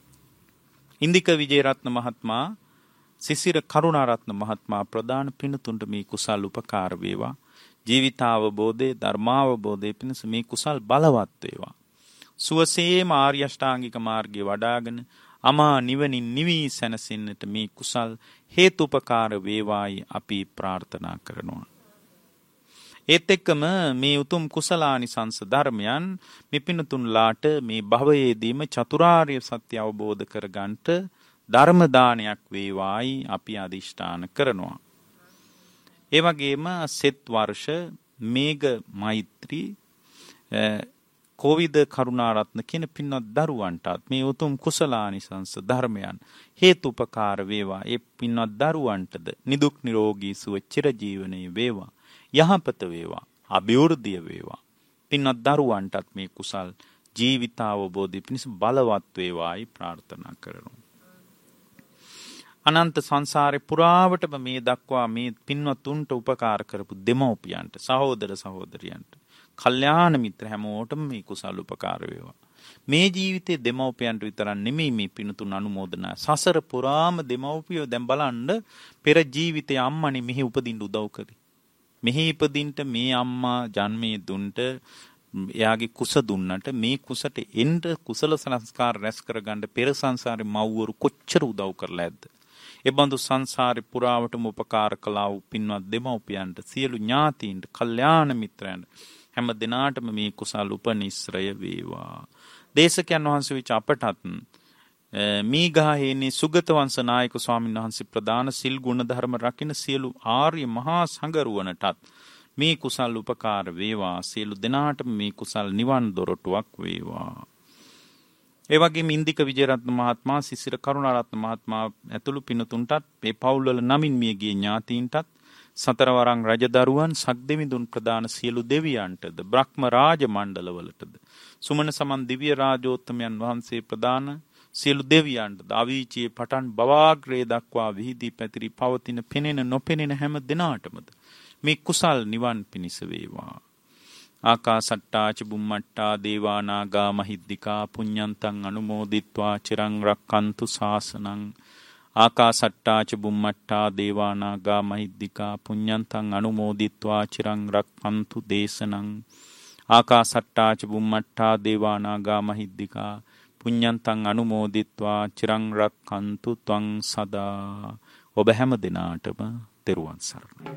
ඉන්දික විජේරත්න මහත්මයා, සිසිර කරුණාරත්න මහත්මයා ප්‍රධාන පින්තුන්ට මේ කුසල් උපකාර වේවා. ජීවිතාවබෝධයේ ධර්මාවබෝධයේ පිණිස මේ කුසල් බලවත් වේවා. සුවසේම ආර්ය අෂ්ටාංගික මාර්ගයේ වඩාගෙන අමා නිවනින් නිවි සැනසෙන්නට මේ කුසල් හේතුපකාර වේවායි අපි ප්‍රාර්ථනා කරනවා. ඒත් එක්කම මේ උතුම් කුසලානිසංස ධර්මයන් මේ පින්තුන්ලාට මේ භවයේදීම චතුරාර්ය සත්‍ය අවබෝධ කරගන්නට ධර්ම දානයක් වේවායි අපි අදිෂ්ඨාන කරනවා. ඒ වගේම සෙත් වර්ෂ මේඝ මෛත්‍රී කෝවිද කරුණාරත්න කියන පින්වත් දරුවන්ටත් මේ උතුම් කුසලානිසංස ධර්මයන් හේතුපකාර වේවා. ඒ පින්වත් දරුවන්ටද නිදුක් නිරෝගී සුව චිරජීවනයේ වේවා. යහපත වේවා. අභිවෘද්ධිය වේවා. පින්වත් දරුවන්ටත් මේ කුසල් ජීවිතාවබෝධය පිණිස බලවත් වේවායි ප්‍රාර්ථනා කරනවා. අනන්ත සංසාරේ පුරාවටම මේ දක්වා මේ පින්වත්තුන්ට උපකාර කරපු දෙමව්පියන්ට, සහෝදර සහෝදරියන්ට, කල්යාණ මිත්‍ර හැමෝටම මේ කුසල උපකාර වේවා. මේ ජීවිතේ දෙමව්පියන්ට විතරක් නෙමෙයි මේ පින්තුන් අනුමෝදනා. සසර පුරාම දෙමව්පියෝ දැන් බලන්න පෙර ජීවිතේ අම්මනේ මෙහි උපදින්න උදව් කරේ. මෙහි ඉපදින්න මේ අම්මා ජන්මේ දුන්ට එයාගේ කුස දුන්නට මේ කුසට එන්න කුසල සංස්කාර රැස් කරගන්න පෙර සංසාරේ මව්වරු කොච්චර උදව් කරලා ඇද්ද? ඒ බඳු සංසාරේ පුරාවටම උපකාර කළා වූ පින්වත් දෙමව්පියන්ට, සියලු ඥාතීන්ට, කල්යාණ මිත්‍රයන්ට හැම දිනාටම මේ කුසල උපනිශ්‍රය වේවා. දේශකයන් වහන්සේ විච අපටත් මීගහේනේ සුගත වංශ නායක ස්වාමීන් වහන්සේ ප්‍රදාන සිල් ගුණ ධර්ම රකින්න සියලු ආර්ය මහා සංඝරුවනටත් මේ කුසල් උපකාර වේවා. සියලු දෙනාටම මේ කුසල් නිවන් දොරටුවක් වේවා. ඒ වගේම ඉන්දික විජේරත්න මහත්මයා, සිසිර කරුණාරත්න මහත්මයා ඇතුළු පින්තුන්ටත්, මේ පවුල්වල නමින් මිය ගිය ඥාතීන්ටත්, සතරවරන් රජදරුවන්, සක්දෙවිඳුන් ප්‍රදාන සියලු දෙවියන්ටද, බ්‍රහ්ම රාජ මණ්ඩලවලටද, සුමන සමන් දිව්‍ය රාජෝත්තමයන් වහන්සේ ප්‍රදාන සියලු දෙවියන්ටද, අවීචියේ පටන් බවාග්‍රේ දක්වා විහිදී පැතිරි පවතින පෙනෙන නොපෙනෙන හැම දිනාටමද මේ කුසල් නිවන් පිණිස වේවා. ආකාසට්ටා ච බුම්මට්ටා දේවා නාග මහිද්దికා පුඤ්ඤන්තං අනුමෝදිත්වා චිරං රක්칸තු ශාසනං. ආකාසට්ටා ච බුම්මට්ටා දේවා නාග මහිද්దికා පුඤ්ඤන්තං අනුමෝදිත්වා චිරං රක්칸තු දේශනං. ආකාසට්ටා ච බුම්මට්ටා දේවා නාග මහිද්దికා පුඤ්ඤන්තං අනුමෝදිත්වා චිරං රක්칸තු ත්වං සදා. ඔබ හැම දිනාටම තෙරුවන් සරණයි.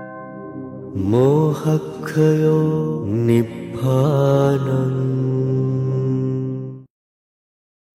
मोहक्षयो निब्बानम्